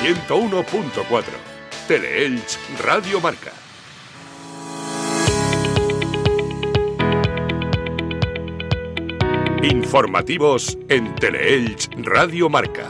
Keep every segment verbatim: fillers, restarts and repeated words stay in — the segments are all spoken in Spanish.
ciento uno punto cuatro. Teleelch Radio Marca. Informativos en Teleelch Radio Marca.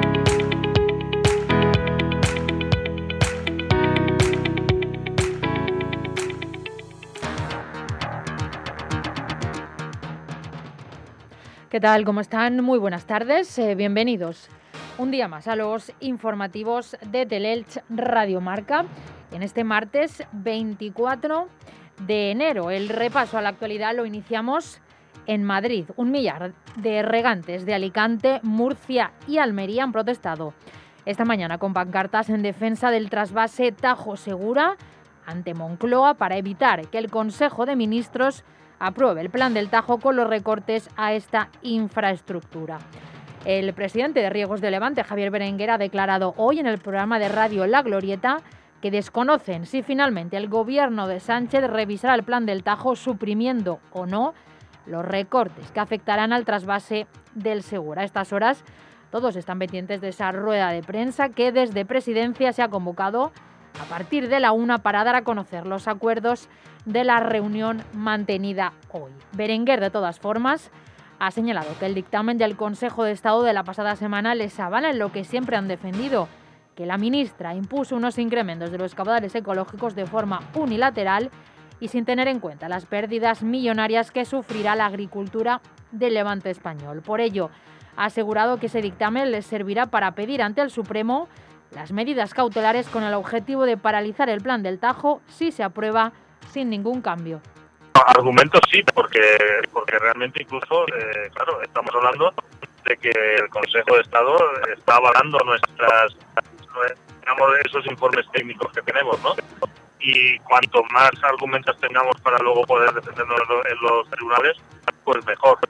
¿Qué tal? ¿Cómo están? Muy buenas tardes. Eh, bienvenidos un día más a los informativos de Teleelch Radio Marca. En este martes veinticuatro de enero, el repaso a la actualidad lo iniciamos en Madrid. Un millar de regantes de Alicante, Murcia y Almería han protestado esta mañana con pancartas en defensa del trasvase Tajo Segura ante Moncloa para evitar que el Consejo de Ministros apruebe el plan del Tajo con los recortes a esta infraestructura. El presidente de Riegos de Levante, Javier Berenguer, ha declarado hoy en el programa de radio La Glorieta que desconocen si finalmente el gobierno de Sánchez revisará el plan del Tajo suprimiendo o no los recortes que afectarán al trasvase del Segura. A estas horas todos están pendientes de esa rueda de prensa que desde Presidencia se ha convocado a partir de la una para dar a conocer los acuerdos de la reunión mantenida hoy. Berenguer, de todas formas, ha señalado que el dictamen del Consejo de Estado de la pasada semana les avala en lo que siempre han defendido, que la ministra impuso unos incrementos de los caudales ecológicos de forma unilateral y sin tener en cuenta las pérdidas millonarias que sufrirá la agricultura del Levante español. Por ello, ha asegurado que ese dictamen les servirá para pedir ante el Supremo las medidas cautelares con el objetivo de paralizar el plan del Tajo si se aprueba sin ningún cambio. Argumentos sí, porque porque realmente incluso, eh, claro, estamos hablando de que el Consejo de Estado está avalando nuestras, digamos, esos informes técnicos que tenemos, ¿no? Y cuanto más argumentos tengamos para luego poder defendernos en los tribunales, pues mejor.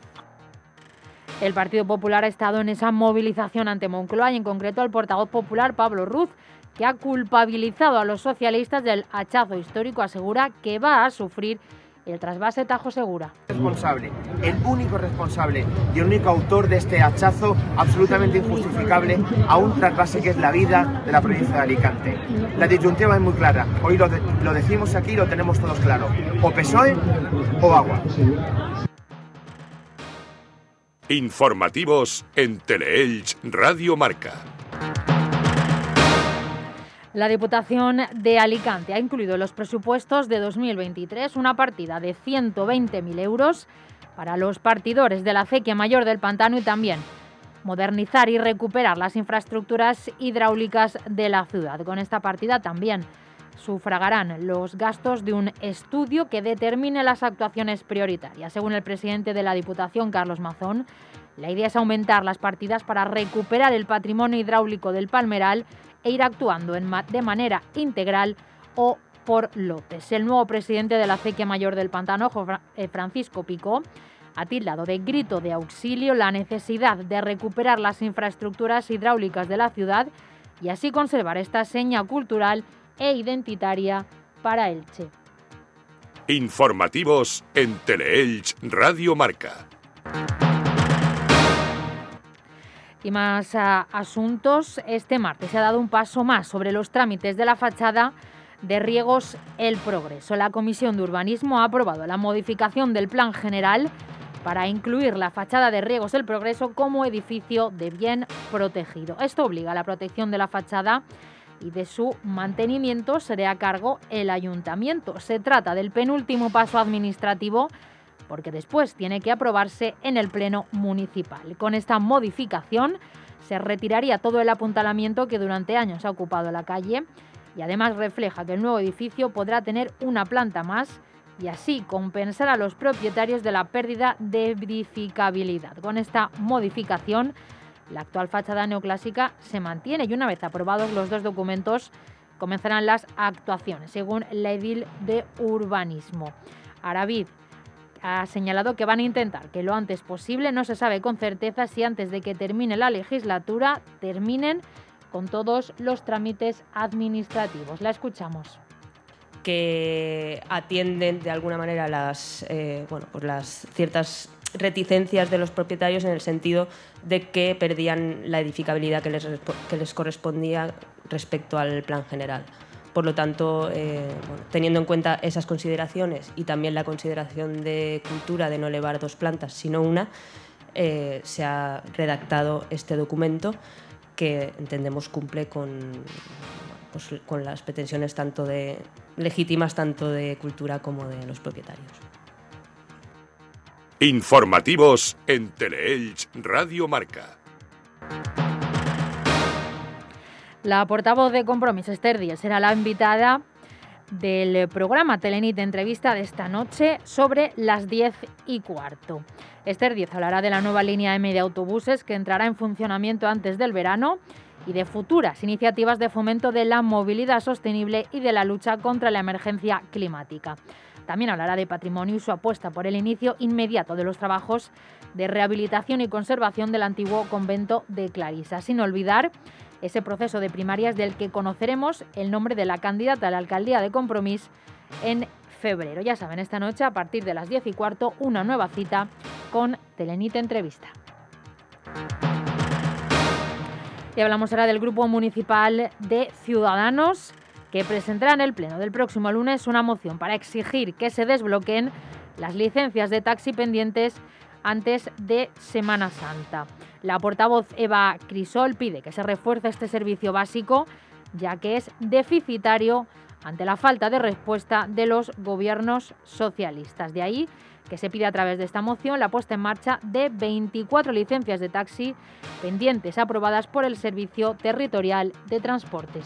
El Partido Popular ha estado en esa movilización ante Moncloa y en concreto al portavoz popular Pablo Ruz, que ha culpabilizado a los socialistas del hachazo histórico. Asegura que va a sufrir el trasvase Tajo Segura. Responsable, el único responsable y el único autor de este hachazo absolutamente injustificable a un trasvase que es la vida de la provincia de Alicante. La disyuntiva es muy clara, hoy lo, de, lo decimos aquí y lo tenemos todos claro, o P S O E o agua. Informativos en Teleelch Radio Marca. La Diputación de Alicante ha incluido en los presupuestos de dos mil veintitrés una partida de ciento veinte mil euros para los partidores de la acequia mayor del Pantano y también modernizar y recuperar las infraestructuras hidráulicas de la ciudad. Con esta partida también sufragarán los gastos de un estudio que determine las actuaciones prioritarias. Según el presidente de la Diputación, Carlos Mazón, la idea es aumentar las partidas para recuperar el patrimonio hidráulico del Palmeral e ir actuando en ma- de manera integral o por lotes. El nuevo presidente de la acequia mayor del Pantano, Francisco Picó, ha tildado de grito de auxilio la necesidad de recuperar las infraestructuras hidráulicas de la ciudad y así conservar esta seña cultural e identitaria para Elche. Informativos en Teleelch Radio Marca. Y más a, asuntos. Este martes se ha dado un paso más sobre los trámites de la fachada de Riegos El Progreso. La Comisión de Urbanismo ha aprobado la modificación del Plan General para incluir la fachada de Riegos El Progreso como edificio de bien protegido. Esto obliga a la protección de la fachada y de su mantenimiento se hará a cargo el ayuntamiento. Se trata del penúltimo paso administrativo porque después tiene que aprobarse en el Pleno Municipal. Con esta modificación se retiraría todo el apuntalamiento que durante años ha ocupado la calle y además refleja que el nuevo edificio podrá tener una planta más y así compensar a los propietarios de la pérdida de edificabilidad. Con esta modificación, la actual fachada neoclásica se mantiene y una vez aprobados los dos documentos comenzarán las actuaciones, según la edil de urbanismo. Aravid ha señalado que van a intentar que lo antes posible, no se sabe con certeza si antes de que termine la legislatura terminen con todos los trámites administrativos. La escuchamos. Que atienden de alguna manera las, eh, bueno, pues las ciertas reticencias de los propietarios en el sentido de que perdían la edificabilidad que les, que les correspondía respecto al plan general. Por lo tanto, eh, bueno, teniendo en cuenta esas consideraciones y también la consideración de cultura de no elevar dos plantas, sino una, eh, se ha redactado este documento que entendemos cumple con, pues, con las pretensiones tanto de, legítimas tanto de cultura como de los propietarios. Informativos en Teleelch Radio Marca. La portavoz de Compromís, Esther Díez, será la invitada del programa Telenit Entrevista de esta noche sobre las diez y cuarto. Esther Díez hablará de la nueva línea M de autobuses que entrará en funcionamiento antes del verano y de futuras iniciativas de fomento de la movilidad sostenible y de la lucha contra la emergencia climática. También hablará de patrimonio y su apuesta por el inicio inmediato de los trabajos de rehabilitación y conservación del antiguo convento de Clarisa, sin olvidar ese proceso de primarias del que conoceremos el nombre de la candidata a la alcaldía de Compromís en febrero. Ya saben, esta noche a partir de las diez y cuarto, una nueva cita con Telenit Entrevista. Y hablamos ahora del Grupo Municipal de Ciudadanos, que presentará en el pleno del próximo lunes una moción para exigir que se desbloqueen las licencias de taxi pendientes antes de Semana Santa. La portavoz Eva Crisol pide que se refuerce este servicio básico, ya que es deficitario ante la falta de respuesta de los gobiernos socialistas. De ahí que se pide a través de esta moción la puesta en marcha de veinticuatro licencias de taxi pendientes aprobadas por el Servicio Territorial de Transportes.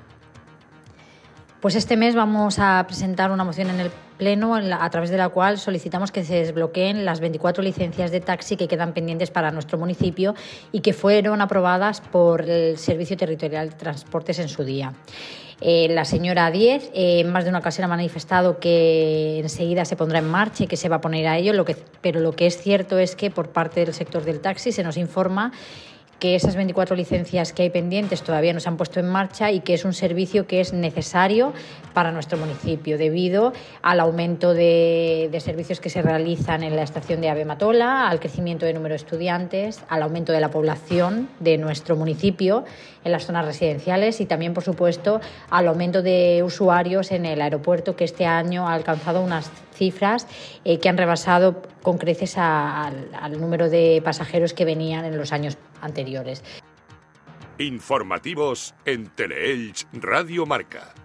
Pues este mes vamos a presentar una moción en el Pleno a través de la cual solicitamos que se desbloqueen las veinticuatro licencias de taxi que quedan pendientes para nuestro municipio y que fueron aprobadas por el Servicio Territorial de Transportes en su día. Eh, la señora Díez eh, en más de una ocasión ha manifestado que enseguida se pondrá en marcha y que se va a poner a ello, lo que, pero lo que es cierto es que por parte del sector del taxi se nos informa que esas veinticuatro licencias que hay pendientes todavía no se han puesto en marcha y que es un servicio que es necesario para nuestro municipio debido al aumento de, de servicios que se realizan en la estación de Ave Matola, al crecimiento de número de estudiantes, al aumento de la población de nuestro municipio en las zonas residenciales y también, por supuesto, al aumento de usuarios en el aeropuerto, que este año ha alcanzado unas cifras eh, que han rebasado con creces a, al, al número de pasajeros que venían en los años anteriores. Informativos en Teleelch Radio Marca.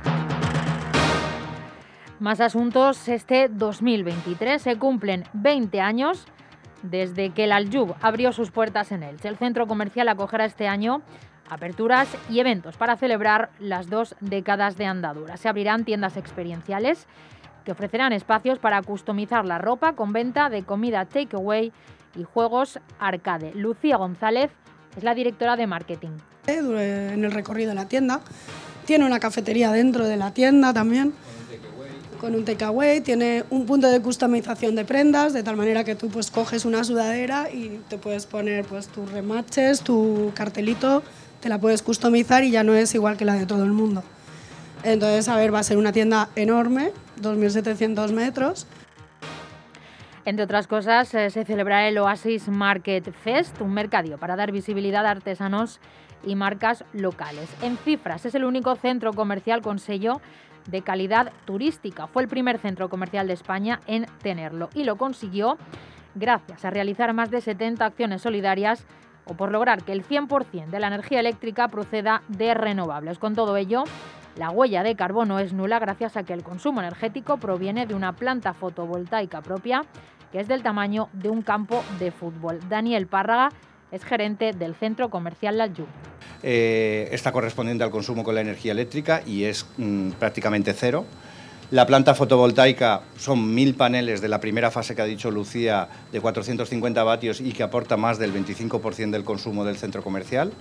Más asuntos. Este dos mil veintitrés se cumplen veinte años desde que el Aljub abrió sus puertas en Elche. El centro comercial acogerá este año aperturas y eventos para celebrar las dos décadas de andadura. Se abrirán tiendas experienciales que ofrecerán espacios para customizar la ropa con venta de comida takeaway y juegos arcade. Lucía González es la directora de marketing. En el recorrido de la tienda tiene una cafetería dentro de la tienda también, con un takeaway, tiene un punto de customización de prendas, de tal manera que tú pues coges una sudadera y te puedes poner pues tus remaches, tu cartelito, te la puedes customizar y ya no es igual que la de todo el mundo. Entonces, a ver, va a ser una tienda enorme, dos mil setecientos metros. Entre otras cosas, eh, se celebrará el Oasis Market Fest, un mercadillo para dar visibilidad a artesanos y marcas locales. En cifras, es el único centro comercial con sello de calidad turística. Fue el primer centro comercial de España en tenerlo y lo consiguió gracias a realizar más de setenta acciones solidarias o por lograr que el cien por ciento de la energía eléctrica proceda de renovables. Con todo ello, la huella de carbono es nula gracias a que el consumo energético proviene de una planta fotovoltaica propia que es del tamaño de un campo de fútbol. Daniel Párraga es gerente del centro comercial Aljub. Eh, está correspondiente al consumo con la energía eléctrica y es mmm, prácticamente cero. La planta fotovoltaica son mil paneles de la primera fase que ha dicho Lucía, de cuatrocientos cincuenta vatios y que aporta más del veinticinco por ciento del consumo del centro comercial.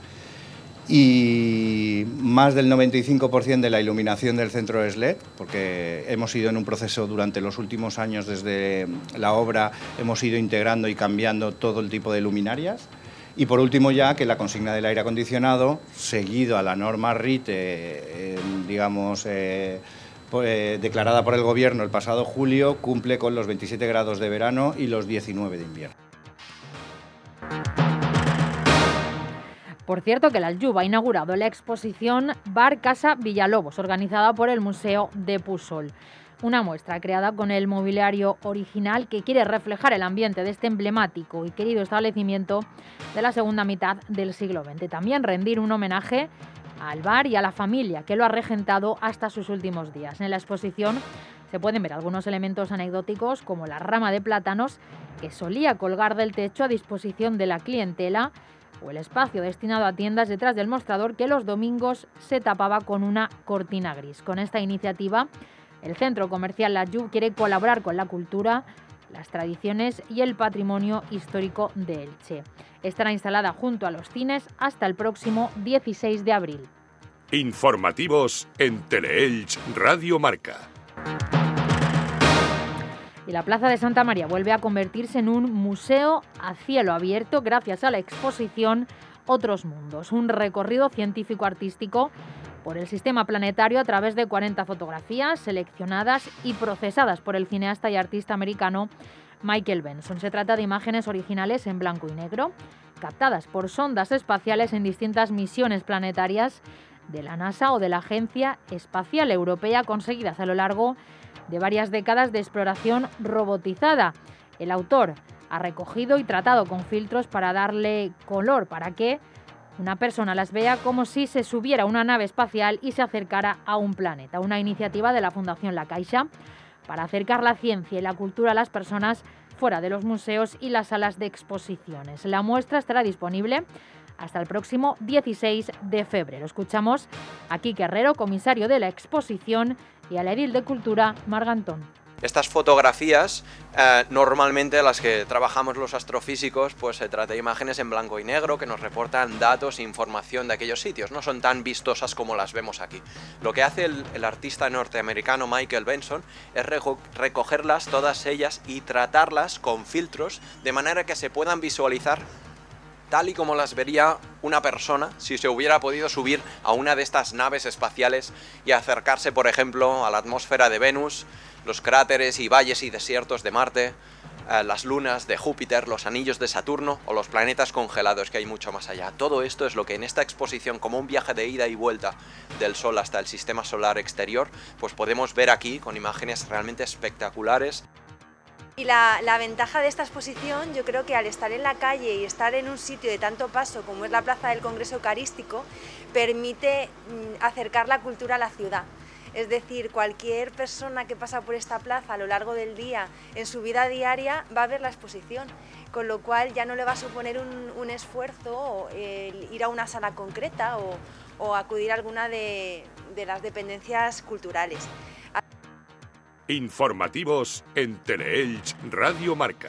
Y más del noventa y cinco por ciento de la iluminación del centro es L E D, porque hemos ido en un proceso durante los últimos años, desde la obra, hemos ido integrando y cambiando todo el tipo de luminarias. Y por último ya que la consigna del aire acondicionado, seguido a la norma R I T, eh, eh, digamos, eh, eh, declarada por el Gobierno el pasado julio, cumple con los veintisiete grados de verano y los diecinueve de invierno. Por cierto, que el Aljub ha inaugurado la exposición Bar Casa Villalobos, organizada por el Museo de Pusol. Una muestra creada con el mobiliario original que quiere reflejar el ambiente de este emblemático y querido establecimiento de la segunda mitad del siglo veinte. También rendir un homenaje al bar y a la familia que lo ha regentado hasta sus últimos días. En la exposición se pueden ver algunos elementos anecdóticos como la rama de plátanos que solía colgar del techo a disposición de la clientela, o el espacio destinado a tiendas detrás del mostrador que los domingos se tapaba con una cortina gris. Con esta iniciativa, el centro comercial La Aljub quiere colaborar con la cultura, las tradiciones y el patrimonio histórico de Elche. Estará instalada junto a los cines hasta el próximo dieciséis de abril. Informativos en Teleelch Radio Marca. Y la Plaza de Santa María vuelve a convertirse en un museo a cielo abierto gracias a la exposición Otros Mundos, un recorrido científico-artístico por el sistema planetario a través de cuarenta fotografías seleccionadas y procesadas por el cineasta y artista americano Michael Benson. Se trata de imágenes originales en blanco y negro, captadas por sondas espaciales en distintas misiones planetarias de la NASA o de la Agencia Espacial Europea, conseguidas a lo largo de varias décadas de exploración robotizada. El autor ha recogido y tratado con filtros para darle color, para que una persona las vea como si se subiera a una nave espacial y se acercara a un planeta. Una iniciativa de la Fundación La Caixa para acercar la ciencia y la cultura a las personas fuera de los museos y las salas de exposiciones. La muestra estará disponible hasta el próximo dieciséis de febrero. Escuchamos a Quique Herrero, comisario de la exposición, y a la edil de Cultura, Marga Antón. Estas fotografías, eh, normalmente las que trabajamos los astrofísicos, pues se trata de imágenes en blanco y negro que nos reportan datos e información de aquellos sitios. No son tan vistosas como las vemos aquí. Lo que hace el, el artista norteamericano Michael Benson es reco- recogerlas todas ellas y tratarlas con filtros de manera que se puedan visualizar tal y como las vería una persona si se hubiera podido subir a una de estas naves espaciales y acercarse, por ejemplo, a la atmósfera de Venus, los cráteres y valles y desiertos de Marte, eh, las lunas de Júpiter, los anillos de Saturno o los planetas congelados que hay mucho más allá. Todo esto es lo que en esta exposición, como un viaje de ida y vuelta del Sol hasta el sistema solar exterior, pues podemos ver aquí con imágenes realmente espectaculares. Y la, la ventaja de esta exposición, yo creo que al estar en la calle y estar en un sitio de tanto paso como es la Plaza del Congreso Eucarístico, permite mm, acercar la cultura a la ciudad. Es decir, cualquier persona que pasa por esta plaza a lo largo del día, en su vida diaria, va a ver la exposición, con lo cual ya no le va a suponer un, un esfuerzo el ir a una sala concreta o, o acudir a alguna de, de las dependencias culturales. Informativos en Teleelch Radio Marca.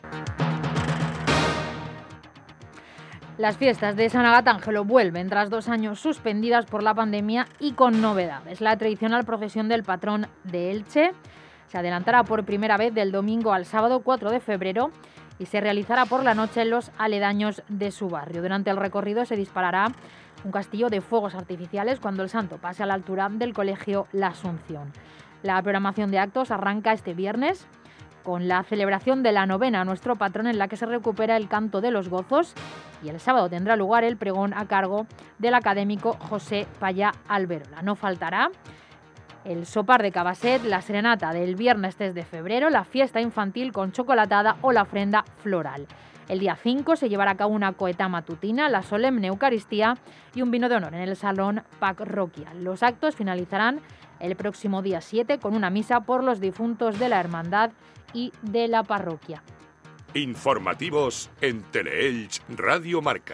Las fiestas de San Agatángelo vuelven tras dos años suspendidas por la pandemia y con novedades. La tradicional procesión del patrón de Elche se adelantará por primera vez del domingo al sábado cuatro de febrero y se realizará por la noche en los aledaños de su barrio. Durante el recorrido se disparará un castillo de fuegos artificiales cuando el santo pase a la altura del colegio La Asunción. La programación de actos arranca este viernes con la celebración de la novena a nuestro patrón, en la que se recupera el canto de los gozos, y el sábado tendrá lugar el pregón a cargo del académico José Payá Alberola. No faltará el sopar de Cabasset, la serenata del viernes tres de febrero, la fiesta infantil con chocolatada o la ofrenda floral. El día cinco se llevará a cabo una coeta matutina, la solemne Eucaristía y un vino de honor en el Salón Parroquial. Los actos finalizarán el próximo día siete con una misa por los difuntos de la hermandad y de la parroquia. Informativos en Teleelch Radio Marca.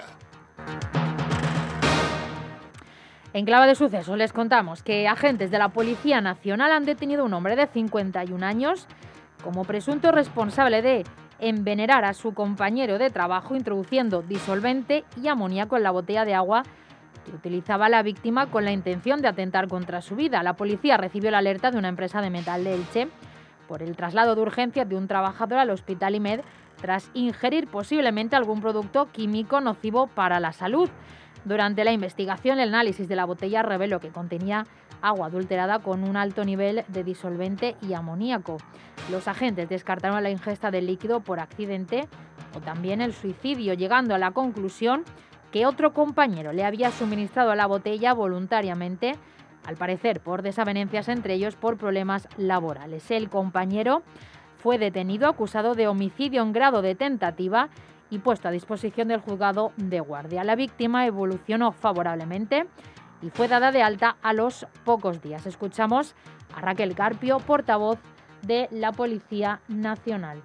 En clave de sucesos les contamos que agentes de la Policía Nacional han detenido a un hombre de cincuenta y un años como presunto responsable de envenenar a su compañero de trabajo introduciendo disolvente y amoníaco en la botella de agua que utilizaba la víctima con la intención de atentar contra su vida. La policía recibió la alerta de una empresa de metal de Elche por el traslado de urgencias de un trabajador al Hospital I M E D tras ingerir posiblemente algún producto químico nocivo para la salud. Durante la investigación, el análisis de la botella reveló que contenía agua adulterada con un alto nivel de disolvente y amoníaco. Los agentes descartaron la ingesta del líquido por accidente o también el suicidio, llegando a la conclusión que otro compañero le había suministrado la botella voluntariamente, al parecer por desavenencias entre ellos por problemas laborales. El compañero fue detenido acusado de homicidio en grado de tentativa y puesto a disposición del juzgado de guardia. La víctima evolucionó favorablemente y fue dada de alta a los pocos días. Escuchamos a Raquel Carpio, portavoz de la Policía Nacional.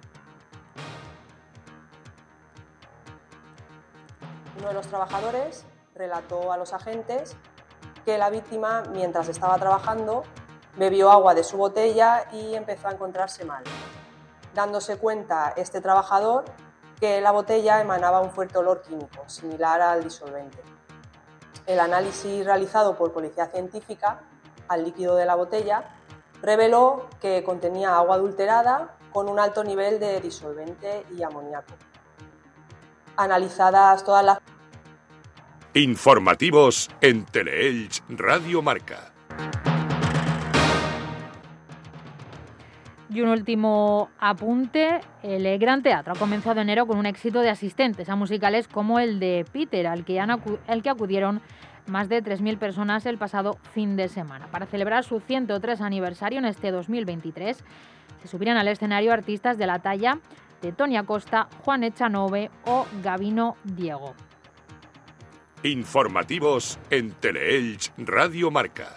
Uno de los trabajadores relató a los agentes que la víctima, mientras estaba trabajando, bebió agua de su botella y empezó a encontrarse mal. Dándose cuenta este trabajador que la botella emanaba un fuerte olor químico, similar al disolvente. El análisis realizado por Policía Científica al líquido de la botella reveló que contenía agua adulterada con un alto nivel de disolvente y amoníaco. Analizadas todas las... Informativos en Teleelch Radio Marca. Y un último apunte, el Gran Teatro ha comenzado enero con un éxito de asistentes a musicales como el de Peter, al que, han acu- al que acudieron más de tres mil personas el pasado fin de semana. Para celebrar su ciento tres aniversario en este dos mil veintitrés, se subirán al escenario artistas de la talla de Toni Acosta, Juan Echanove o Gabino Diego. Informativos en Teleelch Radio Marca.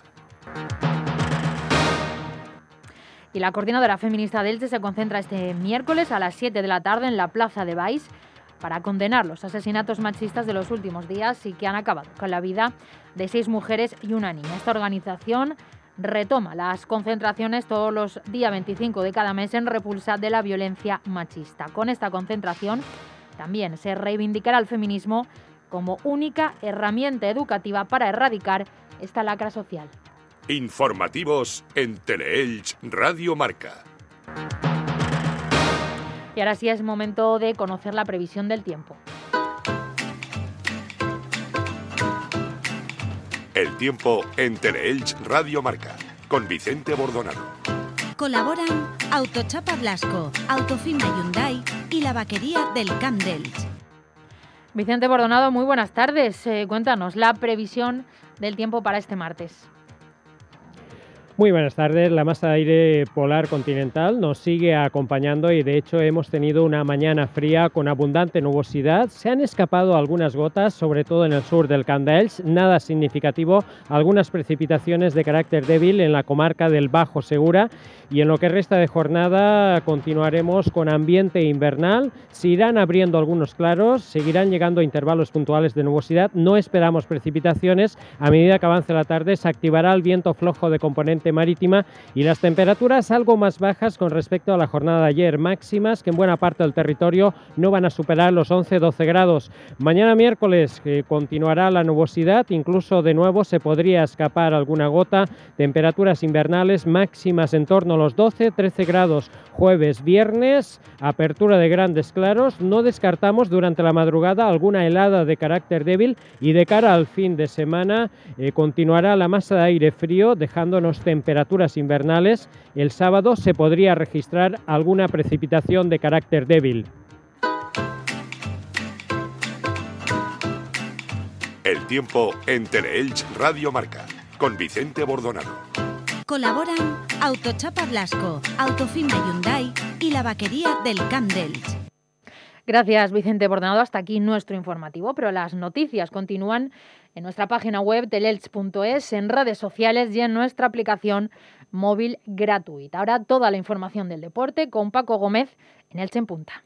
Y la coordinadora feminista de Elche se concentra este miércoles a las siete de la tarde en la Plaza de Baix para condenar los asesinatos machistas de los últimos días y que han acabado con la vida de seis mujeres y una niña. Esta organización retoma las concentraciones todos los días veinticinco de cada mes en repulsa de la violencia machista. Con esta concentración también se reivindicará el feminismo como única herramienta educativa para erradicar esta lacra social. Informativos en Teleelch Radio Marca. Y ahora sí es momento de conocer la previsión del tiempo. El tiempo en Teleelch Radio Marca, con Vicente Bordonado. Colaboran Autochapa Blasco, Autofima Hyundai y la vaquería del Camp d'Elx. Vicente Bordonado, muy buenas tardes. Eh, cuéntanos la previsión del tiempo para este martes. Muy buenas tardes. La masa de aire polar continental nos sigue acompañando y de hecho hemos tenido una mañana fría con abundante nubosidad. Se han escapado algunas gotas, sobre todo en el sur del Camp d'Elx, nada significativo, algunas precipitaciones de carácter débil en la comarca del Bajo Segura y en lo que resta de jornada continuaremos con ambiente invernal. Se irán abriendo algunos claros, seguirán llegando intervalos puntuales de nubosidad. No esperamos precipitaciones. A medida que avance la tarde se activará el viento flojo de componente marítima y las temperaturas algo más bajas con respecto a la jornada de ayer, máximas que en buena parte del territorio no van a superar los once doce grados. Mañana miércoles eh, continuará la nubosidad, incluso de nuevo se podría escapar alguna gota, temperaturas invernales máximas en torno a los doce trece grados. Jueves, viernes, apertura de grandes claros, no descartamos durante la madrugada alguna helada de carácter débil y de cara al fin de semana eh, continuará la masa de aire frío dejándonos temperaturas invernales. El sábado se podría registrar alguna precipitación de carácter débil. El tiempo en Teleelch Radio Marca, con Vicente Bordonado. Colaboran Autochapa Blasco, Autofima Hyundai y la vaquería del Camp d'Elx. Gracias, Vicente Bordonado. Hasta aquí nuestro informativo, pero las noticias continúan en nuestra página web teleelch punto es, en redes sociales y en nuestra aplicación móvil gratuita. Ahora toda la información del deporte con Paco Gómez en Elche en Punta.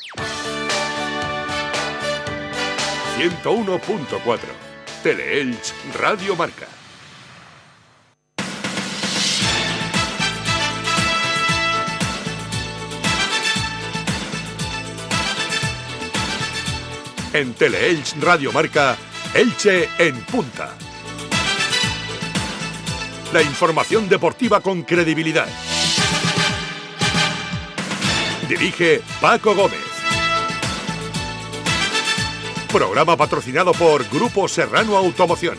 ciento uno punto cuatro Teleelch Radio Marca. En Teleelch Radio Marca, Elche en Punta. La información deportiva con credibilidad. Dirige Paco Gómez. Programa patrocinado por Grupo Serrano Automoción.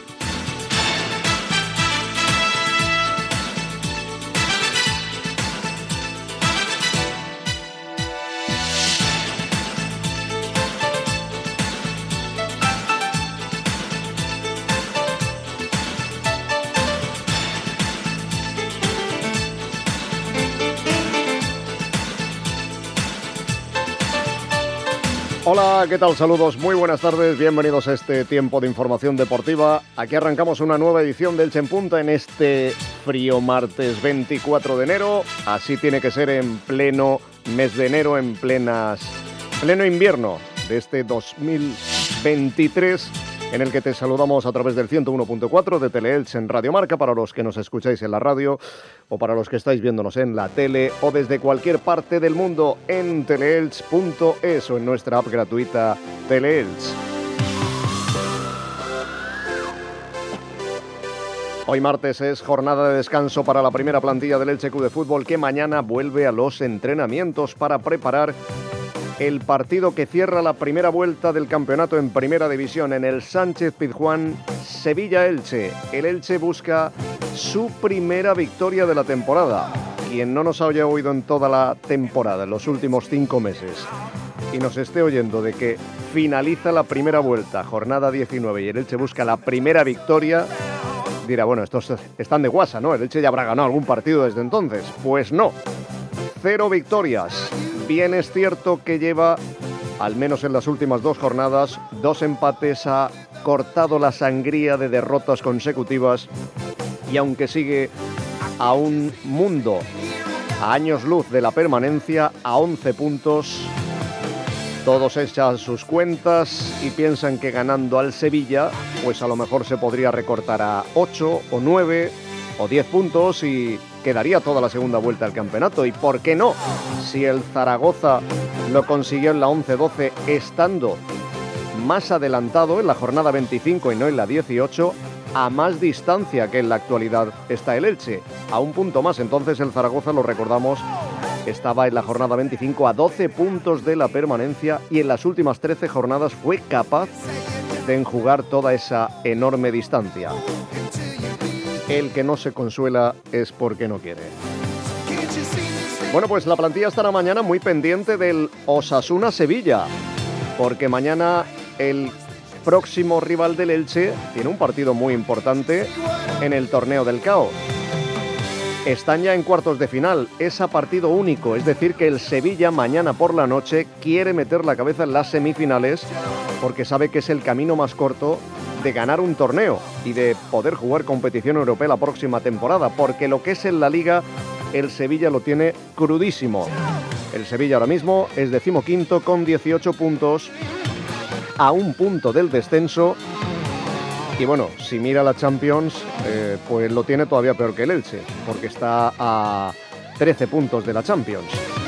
Hola, ¿qué tal? Saludos, muy buenas tardes, bienvenidos a este tiempo de información deportiva. Aquí arrancamos una nueva edición del Elche en Punta en este frío martes veinticuatro de enero. Así tiene que ser en pleno mes de enero, en plenas, pleno invierno de este dos mil veintitrés, en el que te saludamos a través del ciento uno punto cuatro de Teleelch en Radio Marca, para los que nos escucháis en la radio o para los que estáis viéndonos en la tele o desde cualquier parte del mundo en teleelch punto es o en nuestra app gratuita Teleelch. Hoy martes es jornada de descanso para la primera plantilla del Elche Club de Fútbol, que mañana vuelve a los entrenamientos para preparar el partido que cierra la primera vuelta del campeonato en Primera División en el Sánchez-Pizjuán, Sevilla-Elche. El Elche busca su primera victoria de la temporada. Quien no nos haya oído en toda la temporada, en los últimos cinco meses, y nos esté oyendo de que finaliza la primera vuelta, jornada diecinueve, y el Elche busca la primera victoria, dirá, bueno, estos están de guasa, ¿no? El Elche ya habrá ganado algún partido desde entonces. Pues no, cero victorias. Bien es cierto que lleva, al menos en las últimas dos jornadas, dos empates, ha cortado la sangría de derrotas consecutivas, y aunque sigue a un mundo, a años luz de la permanencia, a once puntos, todos echan sus cuentas y piensan que ganando al Sevilla, pues a lo mejor se podría recortar a ocho o nueve o diez puntos y quedaría toda la segunda vuelta del campeonato. ¿Y por qué no? Si el Zaragoza lo consiguió en la once doce, estando más adelantado en la jornada veinticinco y no en la dieciocho, a más distancia que en la actualidad está el Elche, a un punto más. Entonces el Zaragoza, lo recordamos, estaba en la jornada veinticinco a doce puntos de la permanencia, y en las últimas trece jornadas fue capaz de enjugar toda esa enorme distancia. El que no se consuela es porque no quiere. Bueno, pues la plantilla estará mañana muy pendiente del Osasuna-Sevilla, porque mañana el próximo rival del Elche tiene un partido muy importante en el torneo del C A O. Están ya en cuartos de final, es a partido único, es decir que el Sevilla mañana por la noche quiere meter la cabeza en las semifinales, porque sabe que es el camino más corto de ganar un torneo y de poder jugar competición europea la próxima temporada, porque lo que es en la Liga, el Sevilla lo tiene crudísimo. El Sevilla ahora mismo es decimoquinto con dieciocho puntos, a un punto del descenso, y bueno, si mira la Champions, eh, pues lo tiene todavía peor que el Elche, porque está a trece puntos de la Champions.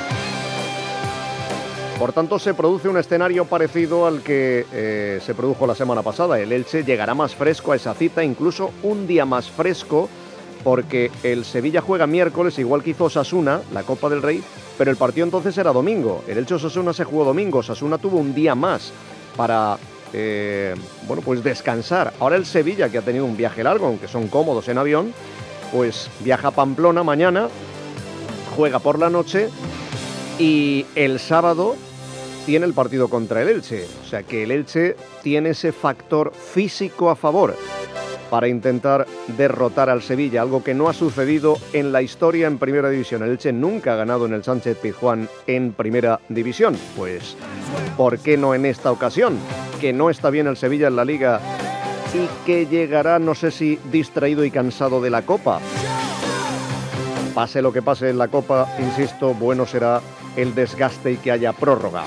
Por tanto, se produce un escenario parecido al que eh, se produjo la semana pasada. El Elche llegará más fresco a esa cita, incluso un día más fresco, porque el Sevilla juega miércoles, igual que hizo Osasuna, la Copa del Rey, pero el partido entonces era domingo. El Elche-Osasuna se jugó domingo, Osasuna tuvo un día más para eh, bueno, pues descansar. Ahora el Sevilla, que ha tenido un viaje largo, aunque son cómodos en avión, pues viaja a Pamplona mañana, juega por la noche, y el sábado tiene el partido contra el Elche. O sea que el Elche tiene ese factor físico a favor para intentar derrotar al Sevilla, algo que no ha sucedido en la historia en Primera División. El Elche nunca ha ganado en el Sánchez-Pizjuán en Primera División. Pues, ¿por qué no en esta ocasión? Que no está bien el Sevilla en la Liga y que llegará, no sé si distraído y cansado de la Copa. Pase lo que pase en la Copa, insisto, bueno será el desgaste y que haya prórroga.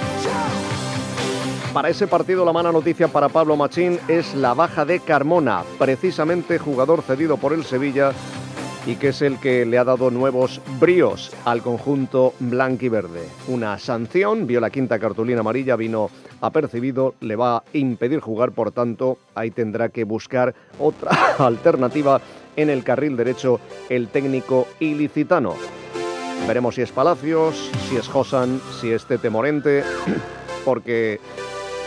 Para ese partido, la mala noticia para Pablo Machín es la baja de Carmona, precisamente jugador cedido por el Sevilla y que es el que le ha dado nuevos bríos al conjunto blanquiverde. Una sanción, vio la quinta cartulina amarilla, vino apercibido, le va a impedir jugar, por tanto, ahí tendrá que buscar otra alternativa en el carril derecho el técnico ilicitano. Veremos si es Palacios, si es Josan, si es Tete Morente, porque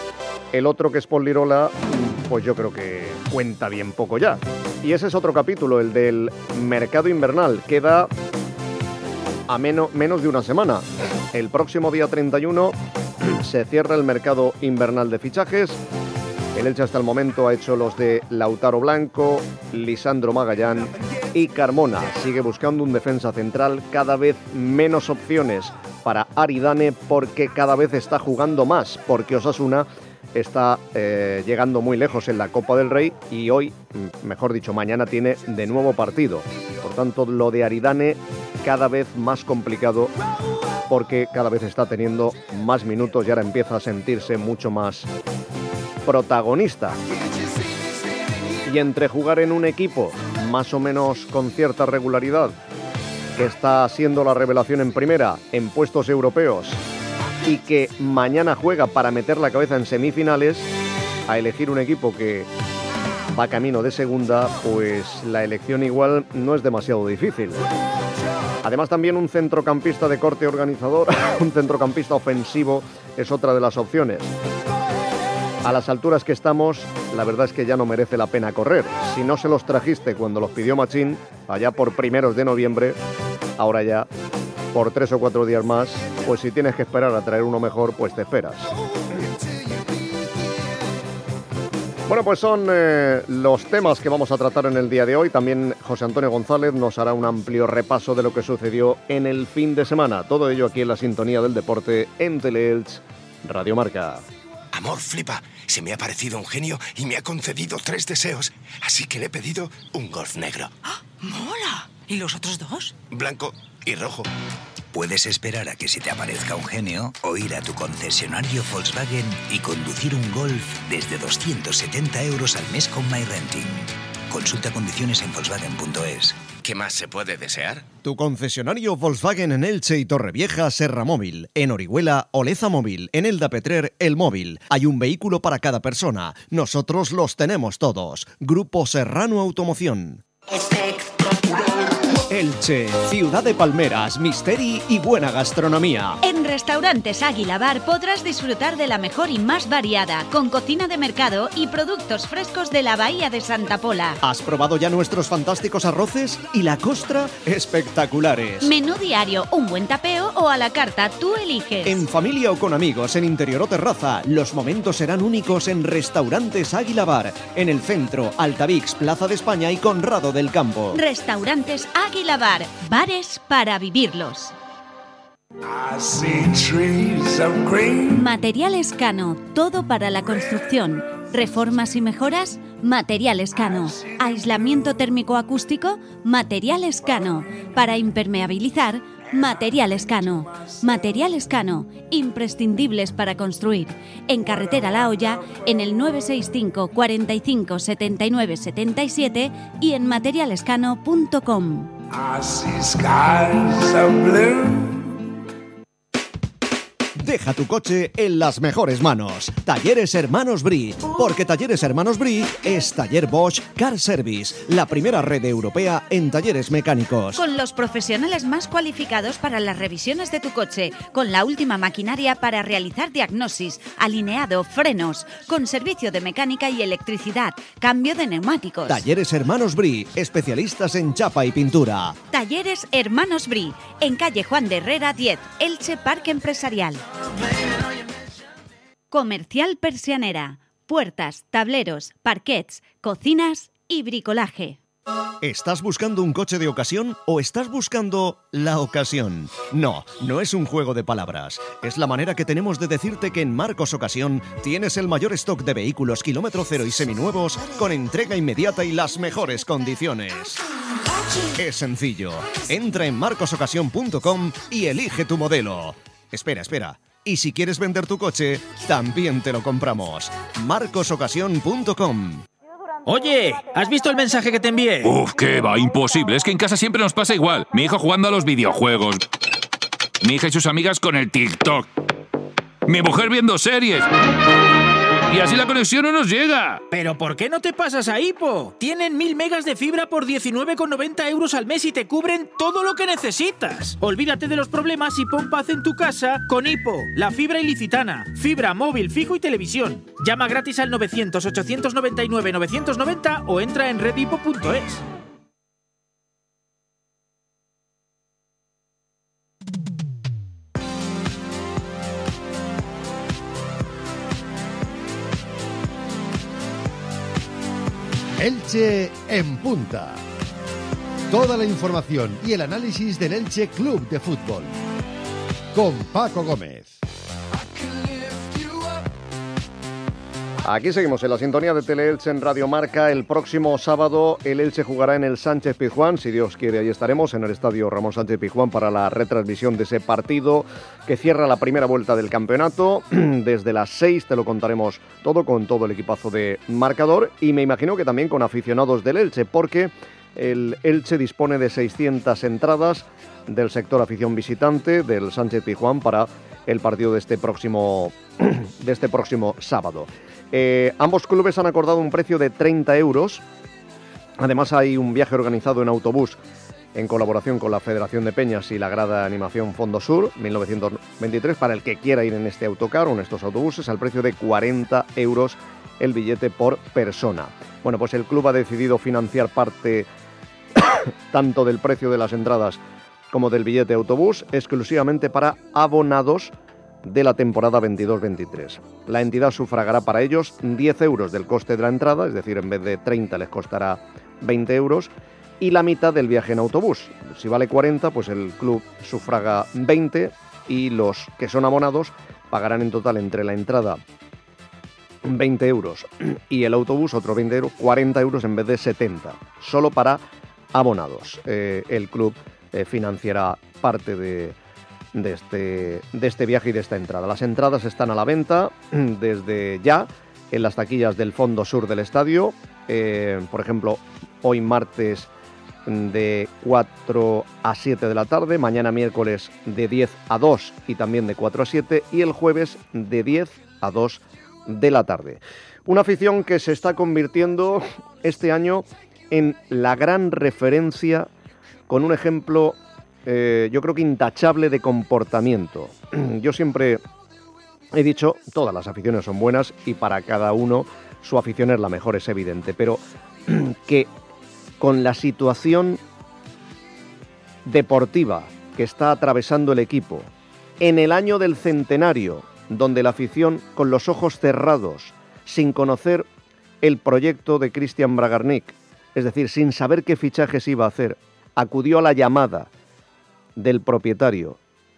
El otro, que es Polirola, pues yo creo que cuenta bien poco ya. Y ese es otro capítulo, el del mercado invernal. Queda a menos, menos de una semana. El próximo día treinta y uno se cierra el mercado invernal de fichajes. El Elche hasta el momento ha hecho los de Lautaro Blanco, Lisandro Magallán y Carmona. Sigue buscando un defensa central, cada vez menos opciones para Aridane porque cada vez está jugando más, porque Osasuna está eh, llegando muy lejos en la Copa del Rey y hoy, mejor dicho, mañana tiene de nuevo partido. Por tanto, lo de Aridane cada vez más complicado porque cada vez está teniendo más minutos y ahora empieza a sentirse mucho más protagonista. Y entre jugar en un equipo más o menos con cierta regularidad, que está siendo la revelación en primera, en puestos europeos, y que mañana juega para meter la cabeza en semifinales, a elegir un equipo que va camino de segunda, pues la elección igual no es demasiado difícil. Además, también un centrocampista de corte organizador, un centrocampista ofensivo, es otra de las opciones. A las alturas que estamos, la verdad es que ya no merece la pena correr. Si no se los trajiste cuando los pidió Machín, allá por primeros de noviembre, ahora ya, por tres o cuatro días más, pues si tienes que esperar a traer uno mejor, pues te esperas. Bueno, pues son eh, los temas que vamos a tratar en el día de hoy. También José Antonio González nos hará un amplio repaso de lo que sucedió en el fin de semana. Todo ello aquí en la sintonía del deporte en Teleelch Radio Marca. Amor, flipa, se me ha parecido un genio y me ha concedido tres deseos, así que le he pedido un Golf negro. ¡Ah, mola! ¿Y los otros dos? Blanco y rojo. Puedes esperar a que se te aparezca un genio o ir a tu concesionario Volkswagen y conducir un Golf desde doscientos setenta euros al mes con MyRenting. Consulta condiciones en Volkswagen punto es. ¿Qué más se puede desear? Tu concesionario Volkswagen en Elche y Torrevieja, Serra Móvil. En Orihuela, Oleza Móvil. En Elda Petrer, El Móvil. Hay un vehículo para cada persona. Nosotros los tenemos todos. Grupo Serrano Automoción. Elche, ciudad de palmeras, misteri y buena gastronomía. En Restaurantes Águila Bar podrás disfrutar de la mejor y más variada, con cocina de mercado y productos frescos de la Bahía de Santa Pola. ¿Has probado ya nuestros fantásticos arroces? Y la costra, espectaculares. Menú diario, un buen tapeo o a la carta, tú eliges. En familia o con amigos, en interior o terraza, los momentos serán únicos en Restaurantes Águila Bar, en el centro, Altavix, Plaza de España y Conrado del Campo. Restaurantes Águila Bar, bares para vivirlos. Materiales Cano, todo para la construcción. Reformas y mejoras, Materiales Cano. Aislamiento térmico acústico, Materiales Cano. Para impermeabilizar, Materiales Cano. Materiales Cano, imprescindibles para construir. En Carretera La Hoya, en el nueve seis cinco, cuarenta y cinco, setenta y nueve, setenta y siete y en materialescano punto com. Deja tu coche en las mejores manos. Talleres Hermanos Brie, porque Talleres Hermanos Brie es Taller Bosch Car Service, la primera red europea en talleres mecánicos. Con los profesionales más cualificados para las revisiones de tu coche, con la última maquinaria para realizar diagnosis, alineado, frenos, con servicio de mecánica y electricidad, cambio de neumáticos. Talleres Hermanos Brie, especialistas en chapa y pintura. Talleres Hermanos Brie, en calle Juan de Herrera diez, Elche Parque Empresarial. Comercial Persianera. Puertas, tableros, parquets, cocinas y bricolaje. ¿Estás buscando un coche de ocasión o estás buscando la ocasión? No, no es un juego de palabras. Es la manera que tenemos de decirte que en Marcos Ocasión tienes el mayor stock de vehículos kilómetro cero y seminuevos con entrega inmediata y las mejores condiciones. Es sencillo. Entra en marcos ocasión punto com y elige tu modelo. Espera, espera. Y si quieres vender tu coche, también te lo compramos. marcos ocasión punto com. Oye, ¿has visto el mensaje que te envié? Uf, qué va, imposible. Es que en casa siempre nos pasa igual. Mi hijo jugando a los videojuegos. Mi hija y sus amigas con el TikTok. Mi mujer viendo series. Y así la conexión no nos llega. ¿Pero por qué no te pasas a Hipo? Tienen mil megas de fibra por diecinueve con noventa euros al mes y te cubren todo lo que necesitas. Olvídate de los problemas y pon paz en tu casa con Hipo, la fibra ilicitana. Fibra, móvil, fijo y televisión. Llama gratis al novecientos, ochocientos noventa y nueve, novecientos noventa o entra en red hipo punto es. Elche en punta. Toda la información y el análisis del Elche Club de Fútbol. Con Paco Gómez. Aquí seguimos en la sintonía de Tele-Elche en Radio Marca. El próximo sábado el Elche jugará en el Sánchez Pizjuán. Si Dios quiere, ahí estaremos en el estadio Ramón Sánchez Pizjuán para la retransmisión de ese partido que cierra la primera vuelta del campeonato. Desde las seis te lo contaremos todo con todo el equipazo de marcador y me imagino que también con aficionados del Elche, porque el Elche dispone de seiscientas entradas del sector afición visitante del Sánchez Pizjuán para el partido de este próximo, de este próximo sábado. Eh, ambos clubes han acordado un precio de treinta euros. Además hay un viaje organizado en autobús en colaboración con la Federación de Peñas y la Grada Animación Fondo Sur mil novecientos veintitrés para el que quiera ir en este autocar o en estos autobuses al precio de cuarenta euros el billete por persona. Bueno, pues el club ha decidido financiar parte tanto del precio de las entradas como del billete de autobús exclusivamente para abonados de la temporada veintidós veintitrés. La entidad sufragará para ellos diez euros del coste de la entrada, es decir, en vez de treinta les costará veinte euros, y la mitad del viaje en autobús. Si vale cuarenta, pues el club sufraga veinte y los que son abonados pagarán en total entre la entrada veinte euros y el autobús otros veinte euros, cuarenta euros en vez de setenta, solo para abonados. Eh, el club eh, financiará parte de De este, de este viaje y de esta entrada. Las entradas están a la venta desde ya en las taquillas del fondo sur del estadio. Eh, por ejemplo, hoy martes de cuatro a siete de la tarde, mañana miércoles de diez a dos y también de cuatro a siete y el jueves de diez a dos de la tarde. Una afición que se está convirtiendo este año en la gran referencia con un ejemplo Eh, yo creo que intachable de comportamiento. Yo siempre he dicho, todas las aficiones son buenas y para cada uno su afición es la mejor, es evidente, pero que con la situación deportiva que está atravesando el equipo, en el año del centenario, donde la afición con los ojos cerrados, sin conocer el proyecto de Cristian Bragarnik, es decir, sin saber qué fichajes iba a hacer, acudió a la llamada del propietario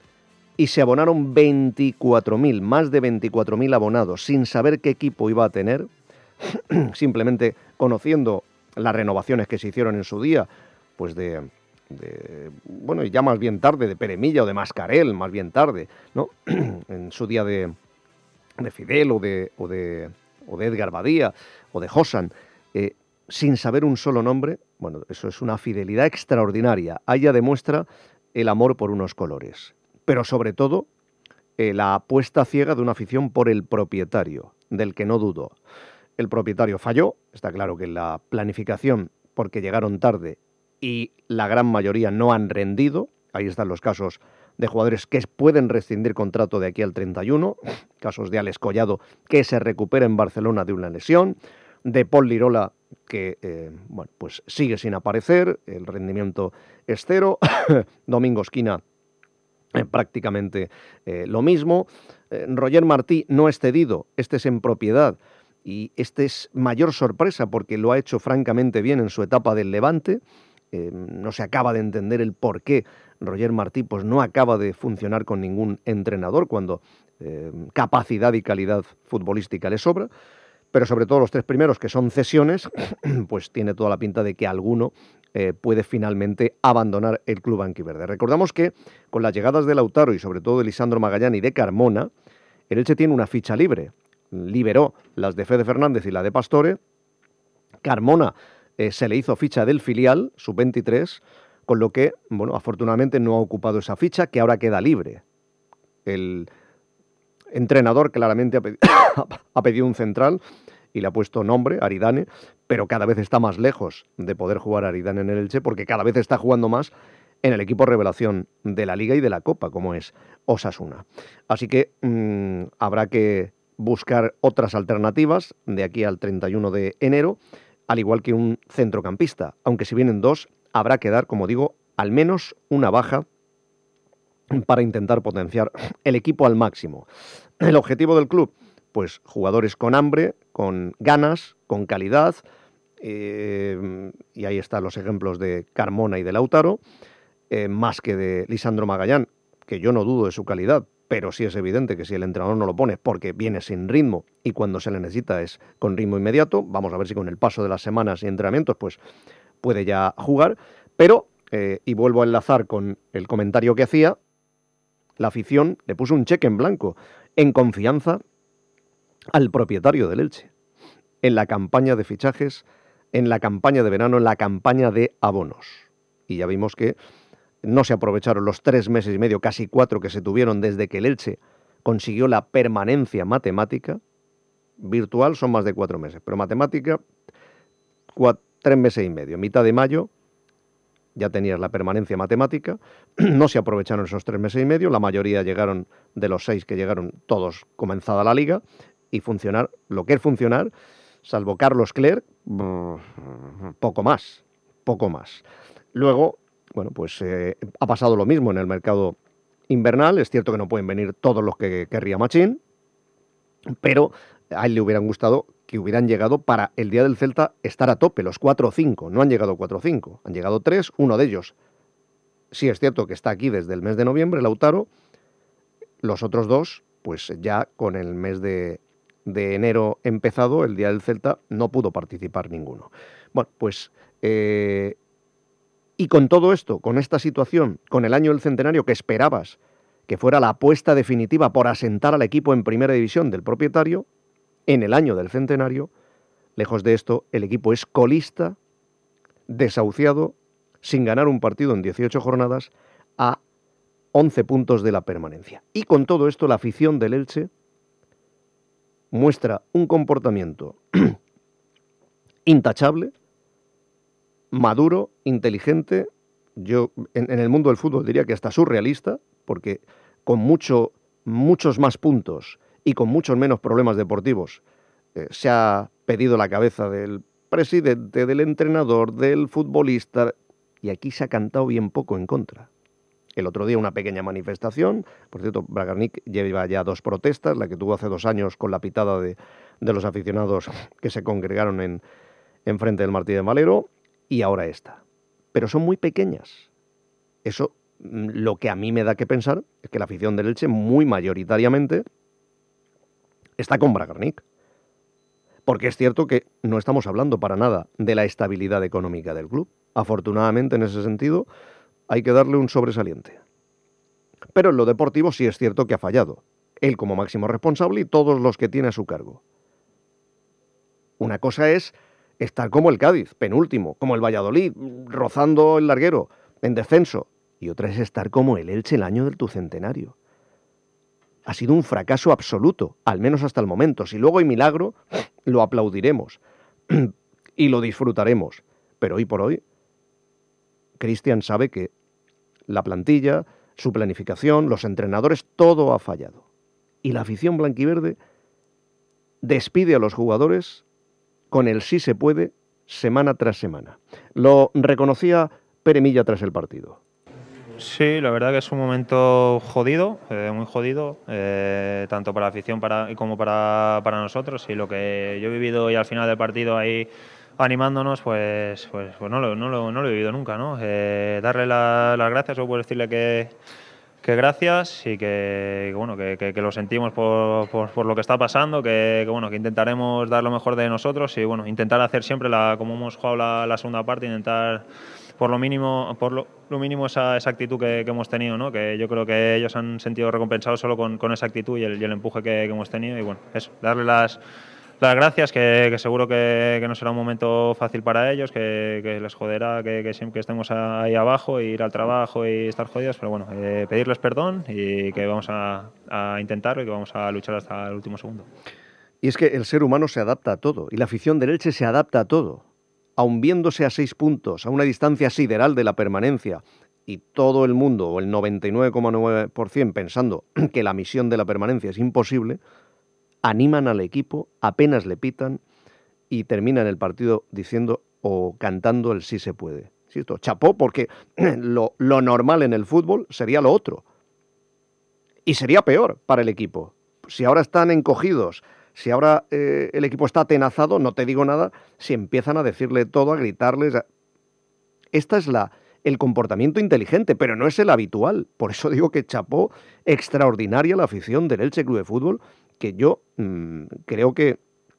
y se abonaron veinticuatro mil, más de veinticuatro mil abonados sin saber qué equipo iba a tener, simplemente conociendo las renovaciones que se hicieron en su día, pues de, de bueno, ya más bien tarde, de Peremilla o de Mascarell, más bien tarde, ¿no? En su día de, de Fidel o de, o, de, o de Edgar Badía o de Josan, eh, sin saber un solo nombre. Bueno, eso es una fidelidad extraordinaria. Ahí ya demuestra el amor por unos colores, pero sobre todo eh, la apuesta ciega de una afición por el propietario, del que no dudo. El propietario falló, está claro que en la planificación, porque llegaron tarde y la gran mayoría no han rendido. Ahí están los casos de jugadores que pueden rescindir contrato de aquí al treinta y uno, casos de Alex Collado, que se recupera en Barcelona de una lesión, de Paul Lirola, que eh, bueno, pues sigue sin aparecer, el rendimiento es cero, Domingo Esquina eh, prácticamente eh, lo mismo, eh, Roger Martí no es cedido, este es en propiedad y este es mayor sorpresa porque lo ha hecho francamente bien en su etapa del Levante. Eh, no se acaba de entender el por qué Roger Martí pues, no acaba de funcionar con ningún entrenador cuando eh, capacidad y calidad futbolística le sobra. Pero sobre todo los tres primeros, que son cesiones, pues tiene toda la pinta de que alguno eh, puede finalmente abandonar el club anquiverde. Recordamos que con las llegadas de Lautaro y sobre todo de Lisandro Magallán y de Carmona, el Elche tiene una ficha libre. Liberó las de Fede Fernández y la de Pastore. Carmona eh, se le hizo ficha del filial, sub veintitrés, con lo que, bueno, afortunadamente no ha ocupado esa ficha, que ahora queda libre. El... entrenador claramente ha pedido, ha pedido un central y le ha puesto nombre, Aridane, pero cada vez está más lejos de poder jugar Aridane en el Elche porque cada vez está jugando más en el equipo revelación de la Liga y de la Copa, como es Osasuna. Así que mmm, habrá que buscar otras alternativas de aquí al treinta y uno de enero, al igual que un centrocampista, aunque si vienen dos, habrá que dar, como digo, al menos una baja para intentar potenciar el equipo al máximo. El objetivo del club, pues jugadores con hambre, con ganas, con calidad, eh, y ahí están los ejemplos de Carmona y de Lautaro, eh, más que de Lisandro Magallán, que yo no dudo de su calidad, pero sí es evidente que si el entrenador no lo pone porque viene sin ritmo y cuando se le necesita es con ritmo inmediato, vamos a ver si con el paso de las semanas y entrenamientos pues puede ya jugar, pero, eh, y vuelvo a enlazar con el comentario que hacía, la afición le puso un cheque en blanco, en confianza, al propietario del Elche, en la campaña de fichajes, en la campaña de verano, en la campaña de abonos. Y ya vimos que no se aprovecharon los tres meses y medio, casi cuatro que se tuvieron desde que el Elche consiguió la permanencia matemática. Virtual son más de cuatro meses, pero matemática, cuatro, tres meses y medio. Mitad de mayo ya tenías la permanencia matemática, no se aprovecharon esos tres meses y medio, la mayoría llegaron, de los seis que llegaron, todos comenzada la liga, y funcionar, lo que es funcionar, salvo Carlos Clerc, poco más, poco más. Luego, bueno, pues eh, ha pasado lo mismo en el mercado invernal, es cierto que no pueden venir todos los que querría Machín, pero a él le hubieran gustado que hubieran llegado para el día del Celta estar a tope, los cuatro o cinco, no han llegado cuatro o cinco, han llegado tres, uno de ellos, sí es cierto que está aquí desde el mes de noviembre, Lautaro, los otros dos, pues ya con el mes de, de enero empezado, el día del Celta, no pudo participar ninguno. Bueno, pues, eh, y con todo esto, con esta situación, con el año del centenario que esperabas que fuera la apuesta definitiva por asentar al equipo en primera división del propietario, en el año del centenario, lejos de esto, el equipo es colista, desahuciado, sin ganar un partido en dieciocho jornadas, a once puntos de la permanencia. Y con todo esto, la afición del Elche muestra un comportamiento intachable, maduro, inteligente, yo en, en el mundo del fútbol diría que hasta surrealista, porque con mucho, muchos más puntos y con muchos menos problemas deportivos eh, se ha pedido la cabeza del presidente, del entrenador, del futbolista, y aquí se ha cantado bien poco en contra. El otro día una pequeña manifestación, por cierto, Bragarnik lleva ya dos protestas, la que tuvo hace dos años con la pitada de, de los aficionados que se congregaron en, en frente del Martí de Valero, y ahora esta. Pero son muy pequeñas. Eso, lo que a mí me da que pensar, es que la afición del Elche muy mayoritariamente está con Bragarnik. Porque es cierto que no estamos hablando para nada de la estabilidad económica del club. Afortunadamente, en ese sentido, hay que darle un sobresaliente. Pero en lo deportivo sí es cierto que ha fallado. Él como máximo responsable y todos los que tiene a su cargo. Una cosa es estar como el Cádiz, penúltimo, como el Valladolid, rozando el larguero, en descenso. Y otra es estar como el Elche el año del tu centenario. Ha sido un fracaso absoluto, al menos hasta el momento. Si luego hay milagro, lo aplaudiremos y lo disfrutaremos. Pero hoy por hoy, Cristian sabe que la plantilla, su planificación, los entrenadores, todo ha fallado. Y la afición blanquiverde despide a los jugadores con el sí se puede, semana tras semana. Lo reconocía Pere Milla tras el partido. Sí, la verdad que es un momento jodido, eh, muy jodido, eh, tanto para la afición para, como para, para nosotros. Y lo que yo he vivido hoy al final del partido ahí animándonos, pues, pues, pues no, lo, no, lo, no lo he vivido nunca, ¿no? Eh, darle la, las gracias, o por decirle que, que gracias y que, que bueno, que, que, que lo sentimos por, por, por lo que está pasando, que, que bueno, que intentaremos dar lo mejor de nosotros y bueno, intentar hacer siempre la, como hemos jugado la, la segunda parte, intentar por lo mínimo, por lo, lo mínimo esa, esa actitud que, que hemos tenido, ¿no? Que yo creo que ellos han sentido recompensados solo con, con esa actitud y el, y el empuje que, que hemos tenido y bueno, eso, darle las las gracias, que, que seguro que, que no será un momento fácil para ellos, que, que les joderá que, que siempre estemos ahí abajo, e ir al trabajo y estar jodidos, pero bueno, eh, pedirles perdón y que vamos a, a intentarlo y que vamos a luchar hasta el último segundo. Y es que el ser humano se adapta a todo, y la afición del Elche se adapta a todo. Aun viéndose a seis puntos, a una distancia sideral de la permanencia, y todo el mundo, o el noventa y nueve coma nueve por ciento, pensando que la misión de la permanencia es imposible, animan al equipo, apenas le pitan, y terminan el partido diciendo o cantando el sí se puede. ¿Cierto? Chapó, porque lo, lo normal en el fútbol sería lo otro. Y sería peor para el equipo. Si ahora están encogidos, si ahora eh, el equipo está atenazado, no te digo nada, si empiezan a decirle todo, a gritarles. A... Esta es la... el comportamiento inteligente, pero no es el habitual. Por eso digo que chapó extraordinaria la afición del Elche Club de Fútbol, que yo mmm, creo que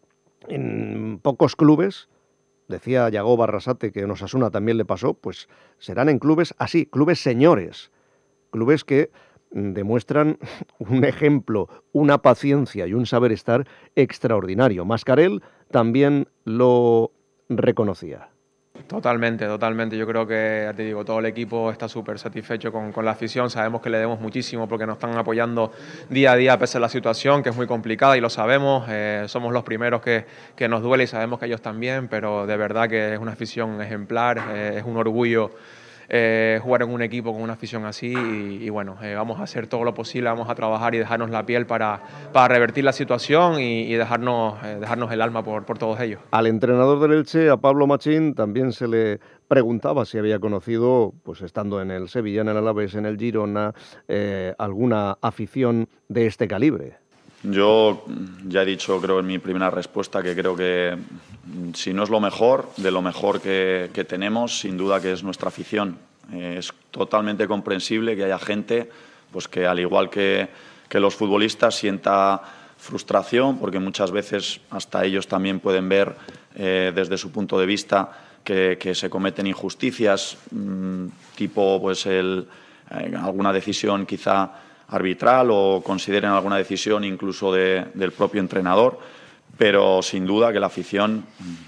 en pocos clubes, decía Yago Barrasate que en Osasuna también le pasó, pues serán en clubes así, clubes señores, clubes que mmm, demuestran un ejemplo, una paciencia y un saber estar extraordinario. Mascarell también lo reconocía. Totalmente, totalmente. Yo creo que, ya te digo, todo el equipo está súper satisfecho con, con la afición. Sabemos que le debemos muchísimo porque nos están apoyando día a día pese a la situación, que es muy complicada y lo sabemos. Eh, somos los primeros que, que nos duele y sabemos que ellos también, pero de verdad que es una afición ejemplar, eh, es un orgullo eh, jugar en un equipo con una afición así y, y bueno, eh, vamos a hacer todo lo posible, vamos a trabajar y dejarnos la piel para, para revertir la situación y, y dejarnos, eh, dejarnos el alma por, por todos ellos. Al entrenador del Elche, a Pablo Machín, también se le preguntaba si había conocido, pues estando en el Sevilla, en el Alavés, en el Girona, eh, alguna afición de este calibre. Yo ya he dicho, creo en mi primera respuesta, que creo que si no es lo mejor, de lo mejor que, que tenemos, sin duda que es nuestra afición. Eh, es totalmente comprensible que haya gente pues que, al igual que, que los futbolistas, sienta frustración, porque muchas veces hasta ellos también pueden ver eh, desde su punto de vista que, que se cometen injusticias, mmm, tipo pues el, eh, alguna decisión quizá arbitral o consideren alguna decisión incluso de, del propio entrenador, pero sin duda que la afición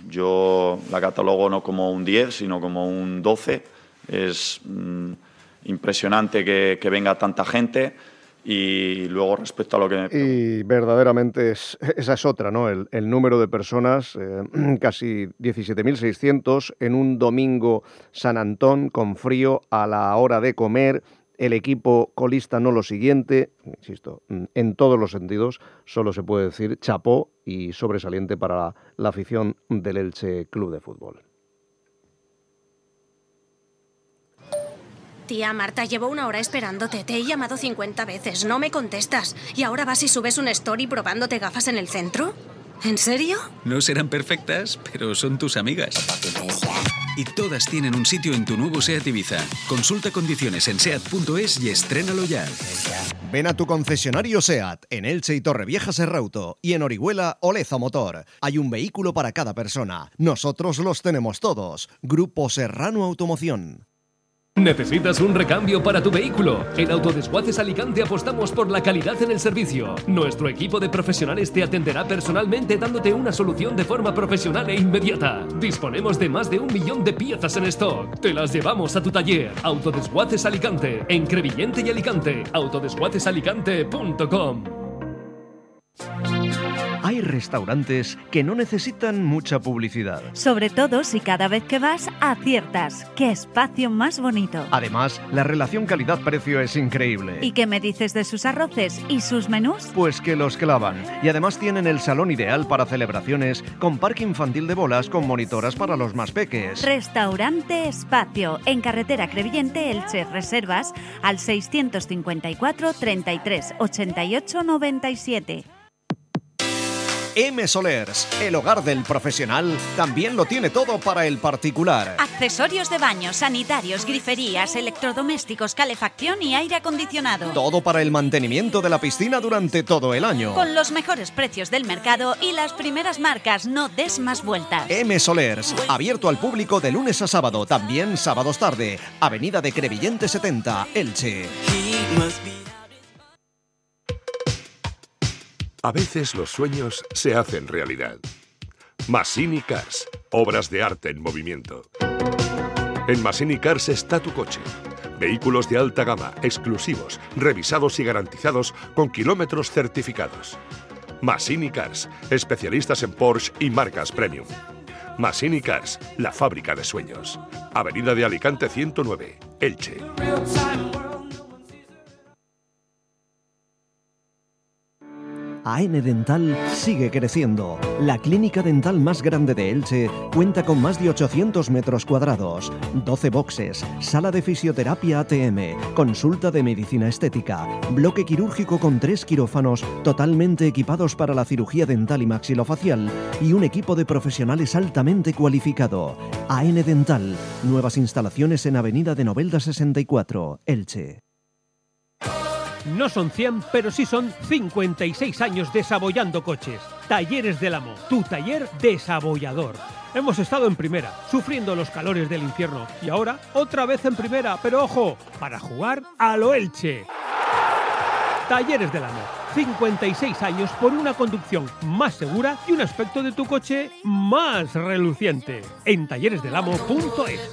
yo la catalogo no como un diez sino como un doce. Es mmm, impresionante que, que venga tanta gente. Y luego respecto a lo que... Y verdaderamente es, esa es otra, ¿no? El, el número de personas, eh, casi diecisiete mil seiscientos en un domingo San Antón con frío a la hora de comer. El equipo colista no lo siguiente, insisto, en todos los sentidos, solo se puede decir chapó y sobresaliente para la, la afición del Elche Club de Fútbol. Tía Marta, llevo una hora esperándote. Te he llamado cincuenta veces, no me contestas. ¿Y ahora vas y subes una story probándote gafas en el centro? ¿En serio? No serán perfectas, pero son tus amigas. Y todas tienen un sitio en tu nuevo SEAT Ibiza. Consulta condiciones en seat punto es y estrénalo ya. Ven a tu concesionario SEAT en Elche y Torrevieja Serrauto y en Orihuela Oleza Motor. Hay un vehículo para cada persona. Nosotros los tenemos todos. Grupo Serrano Automoción. ¿Necesitas un recambio para tu vehículo? En Autodesguaces Alicante apostamos por la calidad en el servicio. Nuestro equipo de profesionales te atenderá personalmente dándote una solución de forma profesional e inmediata. Disponemos de más de un millón de piezas en stock. Te las llevamos a tu taller. Autodesguaces Alicante, en Crevillente y Alicante. autodesguaces alicante punto com. Hay restaurantes que no necesitan mucha publicidad. Sobre todo si cada vez que vas aciertas. ¡Qué espacio más bonito! Además, la relación calidad-precio es increíble. ¿Y qué me dices de sus arroces y sus menús? Pues que los clavan. Y además tienen el salón ideal para celebraciones, con parque infantil de bolas con monitoras para los más peques. Restaurante Espacio, en carretera Crevillente, Elche. Reservas al seiscientos cincuenta y cuatro, treinta y tres, ochenta y ocho, noventa y siete. M Solers, el hogar del profesional, también lo tiene todo para el particular. Accesorios de baño, sanitarios, griferías, electrodomésticos, calefacción y aire acondicionado. Todo para el mantenimiento de la piscina durante todo el año. Con los mejores precios del mercado y las primeras marcas, no des más vueltas. M Solers, abierto al público de lunes a sábado, también sábados tarde. Avenida de Crevillente setenta, Elche. A veces los sueños se hacen realidad. Massini Cars, obras de arte en movimiento. En Massini Cars está tu coche. Vehículos de alta gama, exclusivos, revisados y garantizados con kilómetros certificados. Massini Cars, especialistas en Porsche y marcas premium. Massini Cars, la fábrica de sueños. Avenida de Alicante ciento nueve, Elche. A N Dental sigue creciendo. La clínica dental más grande de Elche cuenta con más de ochocientos metros cuadrados, doce boxes, sala de fisioterapia A T M, consulta de medicina estética, bloque quirúrgico con tres quirófanos totalmente equipados para la cirugía dental y maxilofacial y un equipo de profesionales altamente cualificado. A N Dental, nuevas instalaciones en Avenida de Novelda sesenta y cuatro, Elche. No son cien, pero sí son cincuenta y seis años desabollando coches. Talleres del Amo, tu taller desabollador. Hemos estado en primera, sufriendo los calores del infierno. Y ahora, otra vez en primera, pero ojo, para jugar a lo Elche. Talleres del Amo, cincuenta y seis años por una conducción más segura y un aspecto de tu coche más reluciente. En talleres del amo punto es.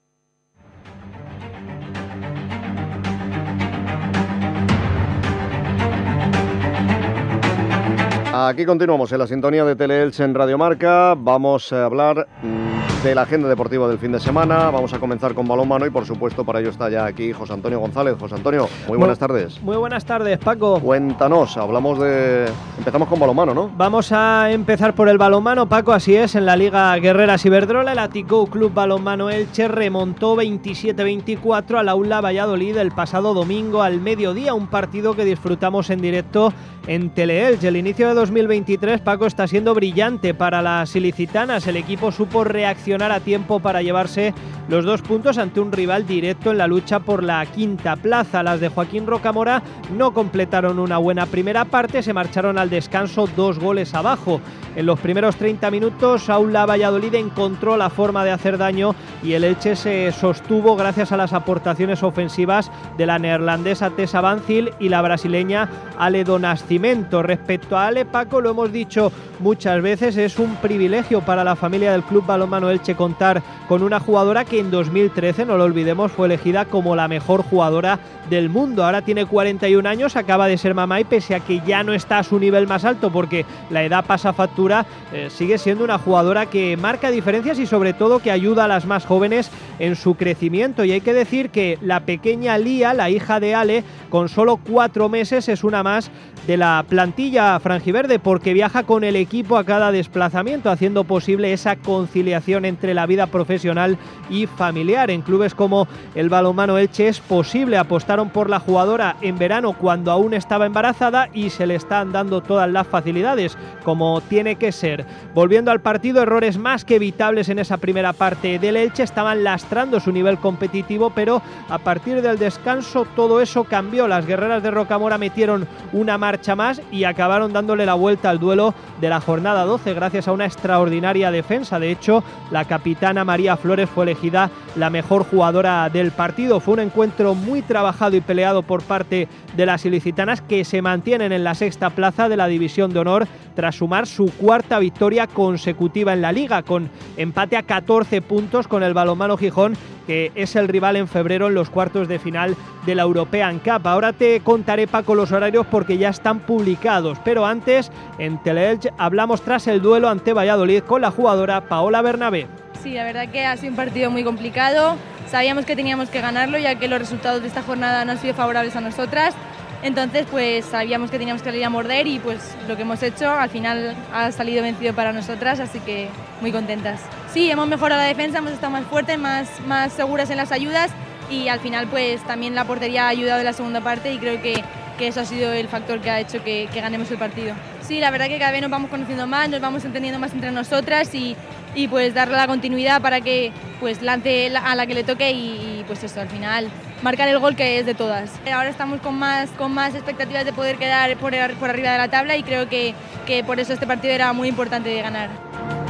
Aquí continuamos en la sintonía de Teleelch en Radio Marca. Vamos a hablar de la agenda deportiva del fin de semana. Vamos a comenzar con balonmano y, por supuesto, para ello está ya aquí José Antonio González. José Antonio, muy buenas muy, tardes. Muy buenas tardes, Paco. Cuéntanos, hablamos de... Empezamos con balonmano, ¿no? Vamos a empezar por el balonmano, Paco, así es. En la Liga Guerreras Iberdrola, el Athletic Club Balonmano Elche remontó veintisiete veinticuatro al Aula Valladolid el pasado domingo al mediodía. Un partido que disfrutamos en directo en Teleelch. El inicio de dos mil veintitrés, Paco, está siendo brillante para las ilicitanas. El equipo supo reaccionar a tiempo para llevarse los dos puntos ante un rival directo en la lucha por la quinta plaza. Las de Joaquín Rocamora no completaron una buena primera parte, se marcharon al descanso dos goles abajo. En los primeros treinta minutos, Aula Valladolid encontró la forma de hacer daño y el Elche se sostuvo gracias a las aportaciones ofensivas de la neerlandesa Tessa Banzil y la brasileña Ale do Nascimento. Respecto a Ale, Paco, lo hemos dicho muchas veces, es un privilegio para la familia del Club Balonmano Elche contar con una jugadora que en dos mil trece, no lo olvidemos, fue elegida como la mejor jugadora del mundo. Ahora tiene cuarenta y un años, acaba de ser mamá y pese a que ya no está a su nivel más alto porque la edad pasa factura, eh, sigue siendo una jugadora que marca diferencias y sobre todo que ayuda a las más jóvenes en su crecimiento. Y hay que decir que la pequeña Lía, la hija de Ale, con solo cuatro meses es una más de la plantilla franjiverde porque viaja con el equipo a cada desplazamiento, haciendo posible esa conciliación entre la vida profesional y familiar. En clubes como el Balonmano Elche es posible. Apostaron por la jugadora en verano cuando aún estaba embarazada y se le están dando todas las facilidades, como tiene que ser. Volviendo al partido, errores más que evitables en esa primera parte del Elche, estaban lastrando su nivel competitivo, pero a partir del descanso todo eso cambió. Las guerreras de Rocamora metieron una marcha más y acabaron dándole la vuelta al duelo de la jornada doce gracias a una extraordinaria defensa. De hecho, la capitana María Flores fue elegida la mejor jugadora del partido. Fue un encuentro muy trabajado y peleado por parte de las ilicitanas, que se mantienen en la sexta plaza de la División de Honor tras sumar su cuarta victoria consecutiva en la Liga, con empate a catorce puntos con el Balonmano Gijón, que es el rival en febrero en los cuartos de final de la European Cup. Ahora te contaré, Paco, los horarios porque ya están publicados, pero antes en Teleelch hablamos tras el duelo ante Valladolid con la jugadora Paola Bernabé. Sí, la verdad que ha sido un partido muy complicado. Sabíamos que teníamos que ganarlo ya que los resultados de esta jornada no han sido favorables a nosotras. Entonces, pues sabíamos que teníamos que salir a morder y pues lo que hemos hecho al final ha salido vencido para nosotras, así que muy contentas. Sí, hemos mejorado la defensa, hemos estado más fuertes, más, más seguras en las ayudas y al final pues también la portería ha ayudado en la segunda parte y creo que, que eso ha sido el factor que ha hecho que, que ganemos el partido. Sí, la verdad que cada vez nos vamos conociendo más, nos vamos entendiendo más entre nosotras y, y pues darle la continuidad para que pues lance a la que le toque y, y pues eso, al final marcar el gol que es de todas. Ahora estamos con más, con más expectativas de poder quedar por, por arriba de la tabla y creo que, que por eso este partido era muy importante de ganar.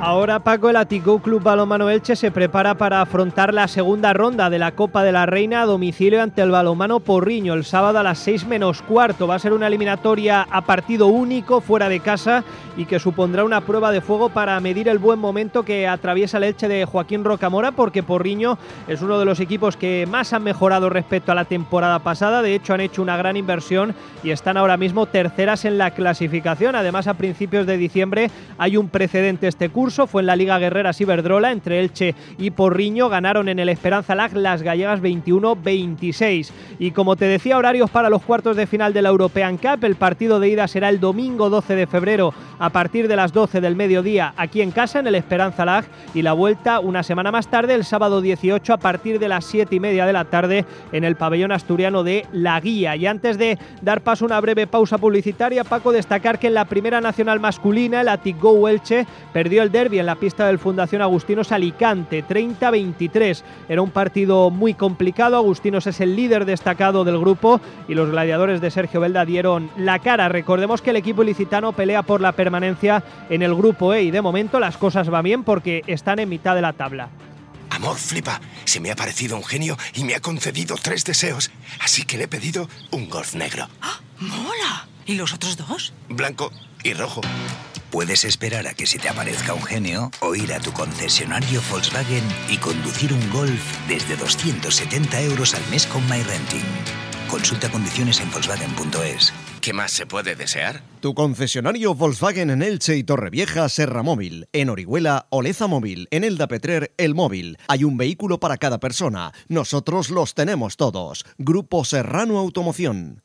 Ahora, Paco, el Athletic Club Balonmano Elche se prepara para afrontar la segunda ronda de la Copa de la Reina a domicilio ante el Balonmano Porriño el sábado a las seis menos cuarto. Va a ser una eliminatoria a partido único fuera de casa y que supondrá una prueba de fuego para medir el buen momento que atraviesa el Elche de Joaquín Rocamora, porque Porriño es uno de los equipos que más han mejorado respecto a la temporada pasada. De hecho, han hecho una gran inversión y están ahora mismo terceras en la clasificación. Además, a principios de diciembre hay un precedente este curso. Fue en la Liga Guerreras Iberdrola entre Elche y Porriño. Ganaron en el Esperanza Lag las gallegas veintiuno veintiséis. Y como te decía, horarios para los cuartos de final de la European Cup. El partido de ida será el domingo doce de febrero a partir de las doce del mediodía aquí en casa en el Esperanza Lag, y la vuelta una semana más tarde, el sábado dieciocho a partir de las siete y media de la tarde en el pabellón asturiano de La Guía. Y antes de dar paso a una breve pausa publicitaria, Paco, destacar que en la primera nacional masculina el Athletic Go Elche perdió el derbi en la pista del Fundación Agustinos Alicante, treinta veintitrés. Era un partido muy complicado. Agustinos es el líder destacado del grupo y los gladiadores de Sergio Belda dieron la cara. Recordemos que el equipo ilicitano pelea por la permanencia en el grupo E y de momento las cosas van bien porque están en mitad de la tabla. Amor, flipa, se me ha aparecido un genio y me ha concedido tres deseos, así que le he pedido un Golf negro. ¡Ah, mola! ¿Y los otros dos? Blanco y rojo. Puedes esperar a que se te aparezca un genio o ir a tu concesionario Volkswagen y conducir un Golf desde doscientos setenta euros al mes con MyRenting. Consulta condiciones en Volkswagen punto es. ¿Qué más se puede desear? Tu concesionario Volkswagen en Elche y Torrevieja, Serra Móvil. En Orihuela, Oleza Móvil. En Elda Petrer, El Móvil. Hay un vehículo para cada persona. Nosotros los tenemos todos. Grupo Serrano Automoción.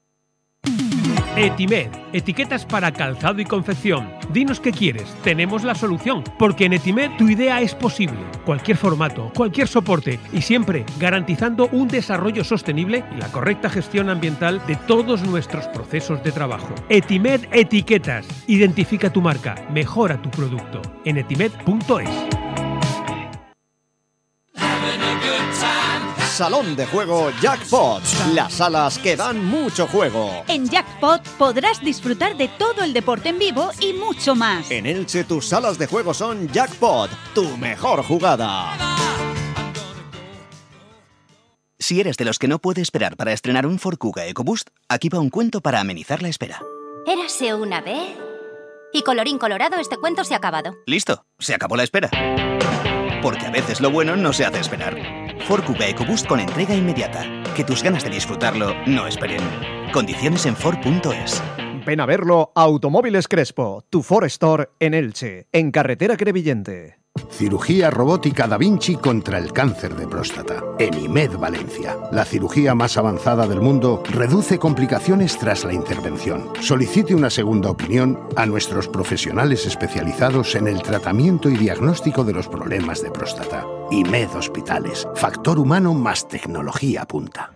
Etimed, etiquetas para calzado y confección. Dinos qué quieres, tenemos la solución, porque en Etimed tu idea es posible. Cualquier formato, cualquier soporte y siempre garantizando un desarrollo sostenible y la correcta gestión ambiental de todos nuestros procesos de trabajo. Etimed Etiquetas. Identifica tu marca, mejora tu producto. En etimed punto es. Salón de juego Jackpot. Las salas que dan mucho juego. En Jackpot podrás disfrutar de todo el deporte en vivo y mucho más. En Elche tus salas de juego son Jackpot, tu mejor jugada. Si eres de los que no puede esperar para estrenar un Ford Kuga EcoBoost, aquí va un cuento para amenizar la espera. Érase una vez... Y colorín colorado, este cuento se ha acabado. Listo, se acabó la espera. Porque a veces lo bueno no se hace esperar. Ford Kuga EcoBoost con entrega inmediata. Que tus ganas de disfrutarlo no esperen. Condiciones en Ford punto es. Ven a verlo a Automóviles Crespo, tu Ford Store en Elche, en carretera Crevillente. Cirugía robótica Da Vinci contra el cáncer de próstata. Enimed Valencia. La cirugía más avanzada del mundo reduce complicaciones tras la intervención. Solicite una segunda opinión a nuestros profesionales especializados en el tratamiento y diagnóstico de los problemas de próstata. Imed Hospitales. Factor humano más tecnología punta.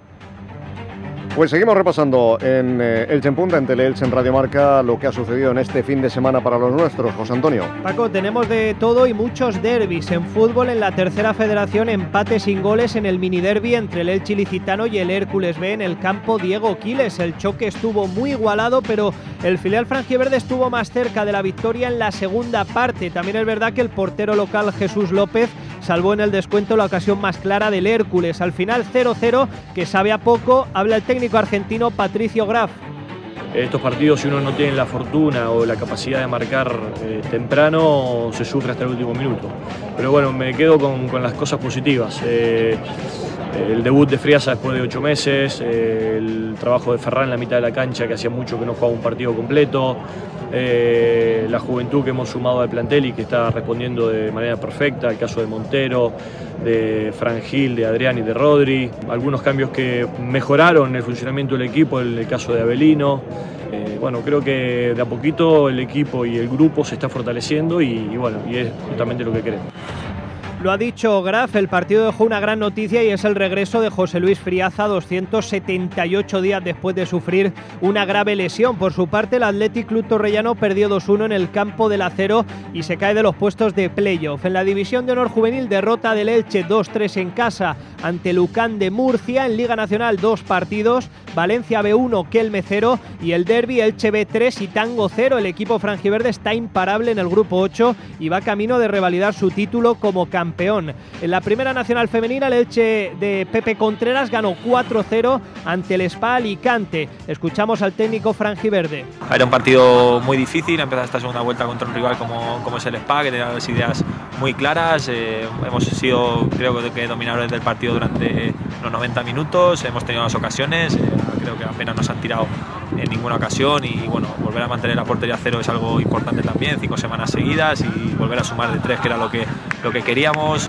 Pues seguimos repasando en eh, Elche en Punta, en Tele-Elche en Radio Marca, lo que ha sucedido en este fin de semana para los nuestros. José Antonio. Paco, tenemos de todo y muchos derbis. En fútbol, en la tercera federación, empate sin goles en el mini derbi entre el Elche Ilicitano y el Hércules B en el campo Diego Quiles. El choque estuvo muy igualado, pero el filial franjiverde estuvo más cerca de la victoria en la segunda parte. También es verdad que el portero local Jesús López salvó en el descuento la ocasión más clara del Hércules. Al final cero cero, que sabe a poco, habla el técnico argentino Patricio Graf. Estos partidos, si uno no tiene la fortuna o la capacidad de marcar eh, temprano, se sufre hasta el último minuto. Pero bueno, me quedo con, con las cosas positivas. Eh, el debut de Friasa después de ocho meses, eh, el trabajo de Ferran en la mitad de la cancha, que hacía mucho que no jugaba un partido completo, eh, la juventud que hemos sumado al plantel y que está respondiendo de manera perfecta, el caso de Montero, de Fran Gil, de Adrián y de Rodri, algunos cambios que mejoraron el funcionamiento del equipo, en el caso de Avelino. Eh, bueno, creo que de a poquito el equipo y el grupo se está fortaleciendo y, y bueno, y es justamente lo que queremos. Lo ha dicho Graf, el partido dejó una gran noticia y es el regreso de José Luis Friaza doscientos setenta y ocho días después de sufrir una grave lesión. Por su parte, el Athletic Club Torrellano perdió dos uno en el campo del Acero y se cae de los puestos de playoff. En la División de Honor Juvenil, derrota del Elche dos tres en casa ante Lucán de Murcia. En Liga Nacional, dos partidos. Valencia B uno, Kelme cero y el derbi Elche B tres y Tango cero. El equipo franjiverde está imparable en el grupo ocho y va camino de revalidar su título como campeón. En la primera nacional femenina, el Elche de Pepe Contreras ganó cuatro cero ante el Spa Alicante. Escuchamos al técnico franjiverde. Era un partido muy difícil, empezar esta segunda vuelta contra un rival como, como es el Spa, que tenía las ideas muy claras. Eh, hemos sido, creo que, dominadores del partido durante los noventa minutos, hemos tenido las ocasiones, eh, creo que apenas nos han tirado en ninguna ocasión y bueno, volver a mantener la portería cero es algo importante también, cinco semanas seguidas y volver a sumar de tres, que era lo que, lo que queríamos.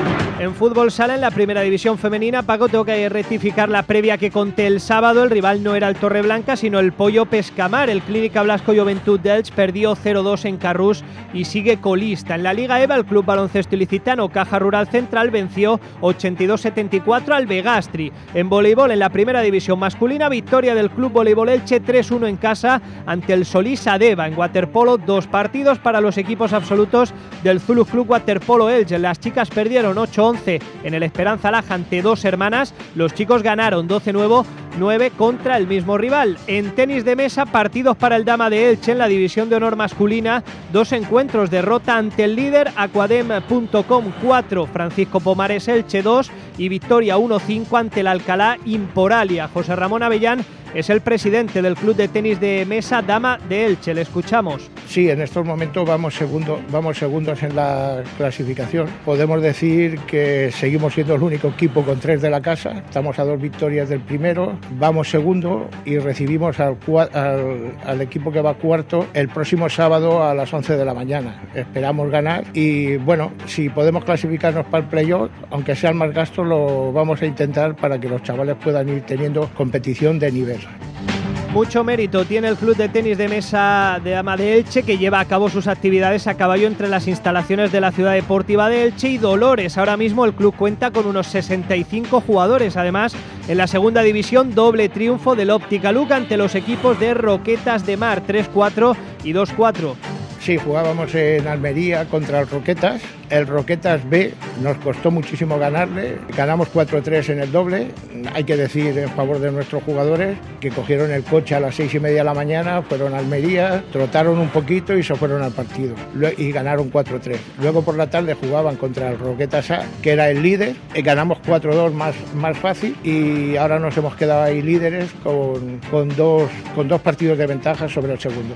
En fútbol sala, en la primera división femenina, Paco, tengo que rectificar la previa que conté el sábado. El rival no era el Torreblanca, sino el Pollo Pescamar. El Clínica Blasco Juventud de Elche perdió cero dos en Carrús y sigue colista. En la Liga EVA, el Club Baloncesto Ilicitano Caja Rural Central venció ochenta y dos setenta y cuatro al Begastri. En voleibol, en la primera división masculina, victoria del Club Voleibol Elche tres uno en casa ante el Solís Adeva. En waterpolo, dos partidos para los equipos absolutos del Zulu Club Waterpolo Elche. Las chicas perdieron ocho once en el Esperanza Laja ante Dos Hermanas. Los chicos ganaron doce nueve contra el mismo rival. En tenis de mesa, partidos para el Dama de Elche en la división de honor masculina. Dos encuentros, derrota ante el líder Aquadem punto com cuatro, Francisco Pomares Elche dos y victoria uno cinco ante el Alcalá Imporalia. José Ramón Avellán es el presidente del club de tenis de mesa Dama de Elche. Le escuchamos. Sí, en estos momentos vamos, segundo, vamos segundos en la clasificación. Podemos decir que seguimos siendo el único equipo con tres de la casa. Estamos a dos victorias del primero. Vamos segundo y recibimos al, al, al equipo que va cuarto el próximo sábado a las once de la mañana. Esperamos ganar y bueno, si podemos clasificarnos para el playoff, aunque sea el más gasto, lo vamos a intentar para que los chavales puedan ir teniendo competición de nivel. Mucho mérito tiene el club de tenis de mesa de Dama de Elche, que lleva a cabo sus actividades a caballo entre las instalaciones de la ciudad deportiva de Elche y Dolores. Ahora mismo el club cuenta con unos sesenta y cinco jugadores. Además, en la segunda división, doble triunfo del Óptica Luca ante los equipos de Roquetas de Mar, tres cuatro y dos cuatro. Sí, jugábamos en Almería contra el Roquetas. El Roquetas B nos costó muchísimo ganarle. Ganamos cuatro tres en el doble. Hay que decir en favor de nuestros jugadores que cogieron el coche a las seis y media de la mañana, fueron a Almería, trotaron un poquito y se fueron al partido. Y ganaron cuatro tres. Luego por la tarde jugaban contra el Roquetas A, que era el líder. Y ganamos cuatro dos más, más fácil. Y ahora nos hemos quedado ahí líderes con, con, dos, con dos partidos de ventaja sobre el segundo.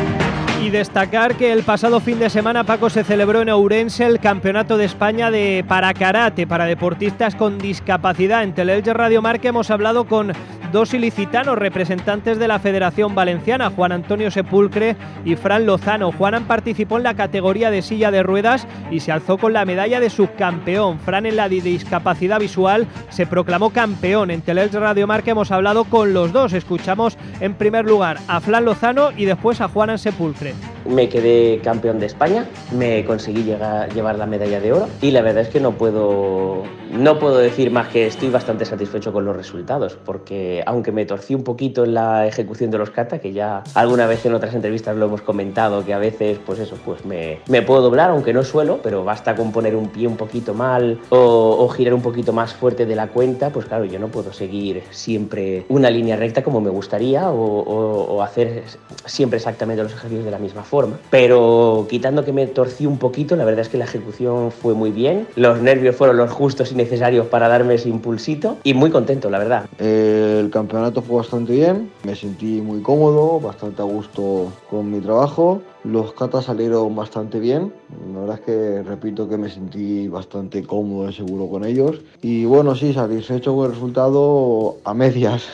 Y destacar que el pasado fin de semana, Paco, se celebró en Ourense el Campeonato de España de Parakarate para deportistas con discapacidad. En Teleelche Radio Marca hemos hablado con dos ilicitanos representantes de la Federación Valenciana, Juan Antonio Sepulcre y Fran Lozano. Juanan participó en la categoría de silla de ruedas y se alzó con la medalla de subcampeón. Fran, en la de discapacidad visual, se proclamó campeón. En Teleelche Radio Marca hemos hablado con los dos. Escuchamos en primer lugar a Fran Lozano y después a Juan Sepulcre. Me quedé campeón de España, me conseguí llegar, llevar la medalla de oro y la verdad es que no puedo, no puedo decir más que estoy bastante satisfecho con los resultados, porque aunque me torcí un poquito en la ejecución de los kata, que ya alguna vez en otras entrevistas lo hemos comentado, que a veces pues eso, pues me, me puedo doblar, aunque no suelo, pero basta con poner un pie un poquito mal o, o girar un poquito más fuerte de la cuenta, pues claro, yo no puedo seguir siempre una línea recta como me gustaría o, o, o hacer siempre exactamente los ejercicios de la misma forma, pero quitando que me torcí un poquito, la verdad es que la ejecución fue muy bien, los nervios fueron los justos y necesarios para darme ese impulsito y muy contento, la verdad. El campeonato fue bastante bien, me sentí muy cómodo, bastante a gusto con mi trabajo, los katas salieron bastante bien, la verdad es que repito que me sentí bastante cómodo y seguro con ellos y bueno, sí, satisfecho con el resultado a medias.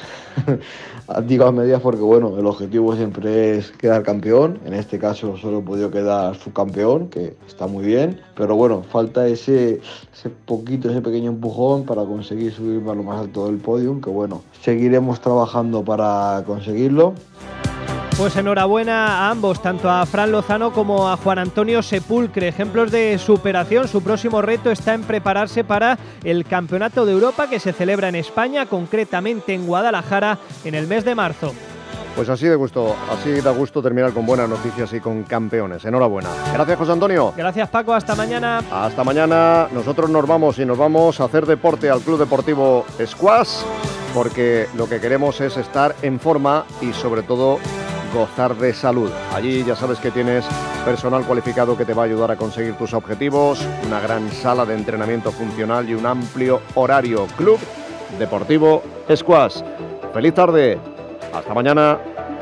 Digo a medias porque bueno, el objetivo siempre es quedar campeón, en este caso solo he podido quedar subcampeón, que está muy bien, pero bueno, falta ese, ese poquito, ese pequeño empujón para conseguir subirme a lo más alto del podio, que bueno, seguiremos trabajando para conseguirlo. Pues enhorabuena a ambos, tanto a Fran Lozano como a Juan Antonio Sepulcre, ejemplos de superación. Su próximo reto está en prepararse para el Campeonato de Europa que se celebra en España, concretamente en Guadalajara, en el mes de marzo. Pues así de gusto, así da gusto terminar con buenas noticias y con campeones. Enhorabuena. Gracias, José Antonio. Gracias, Paco. Hasta mañana. Hasta mañana. Nosotros nos vamos y nos vamos a hacer deporte al Club Deportivo Squash. porque lo que queremos es estar en forma y sobre todo gozar de salud. Allí ya sabes que tienes personal cualificado que te va a ayudar a conseguir tus objetivos, una gran sala de entrenamiento funcional y un amplio horario. Club Deportivo Squash. Feliz tarde. Hasta mañana.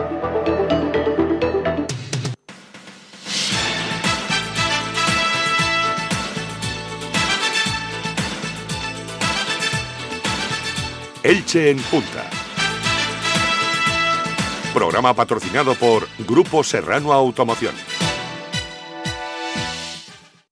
Elche en Punta. Programa patrocinado por Grupo Serrano Automoción.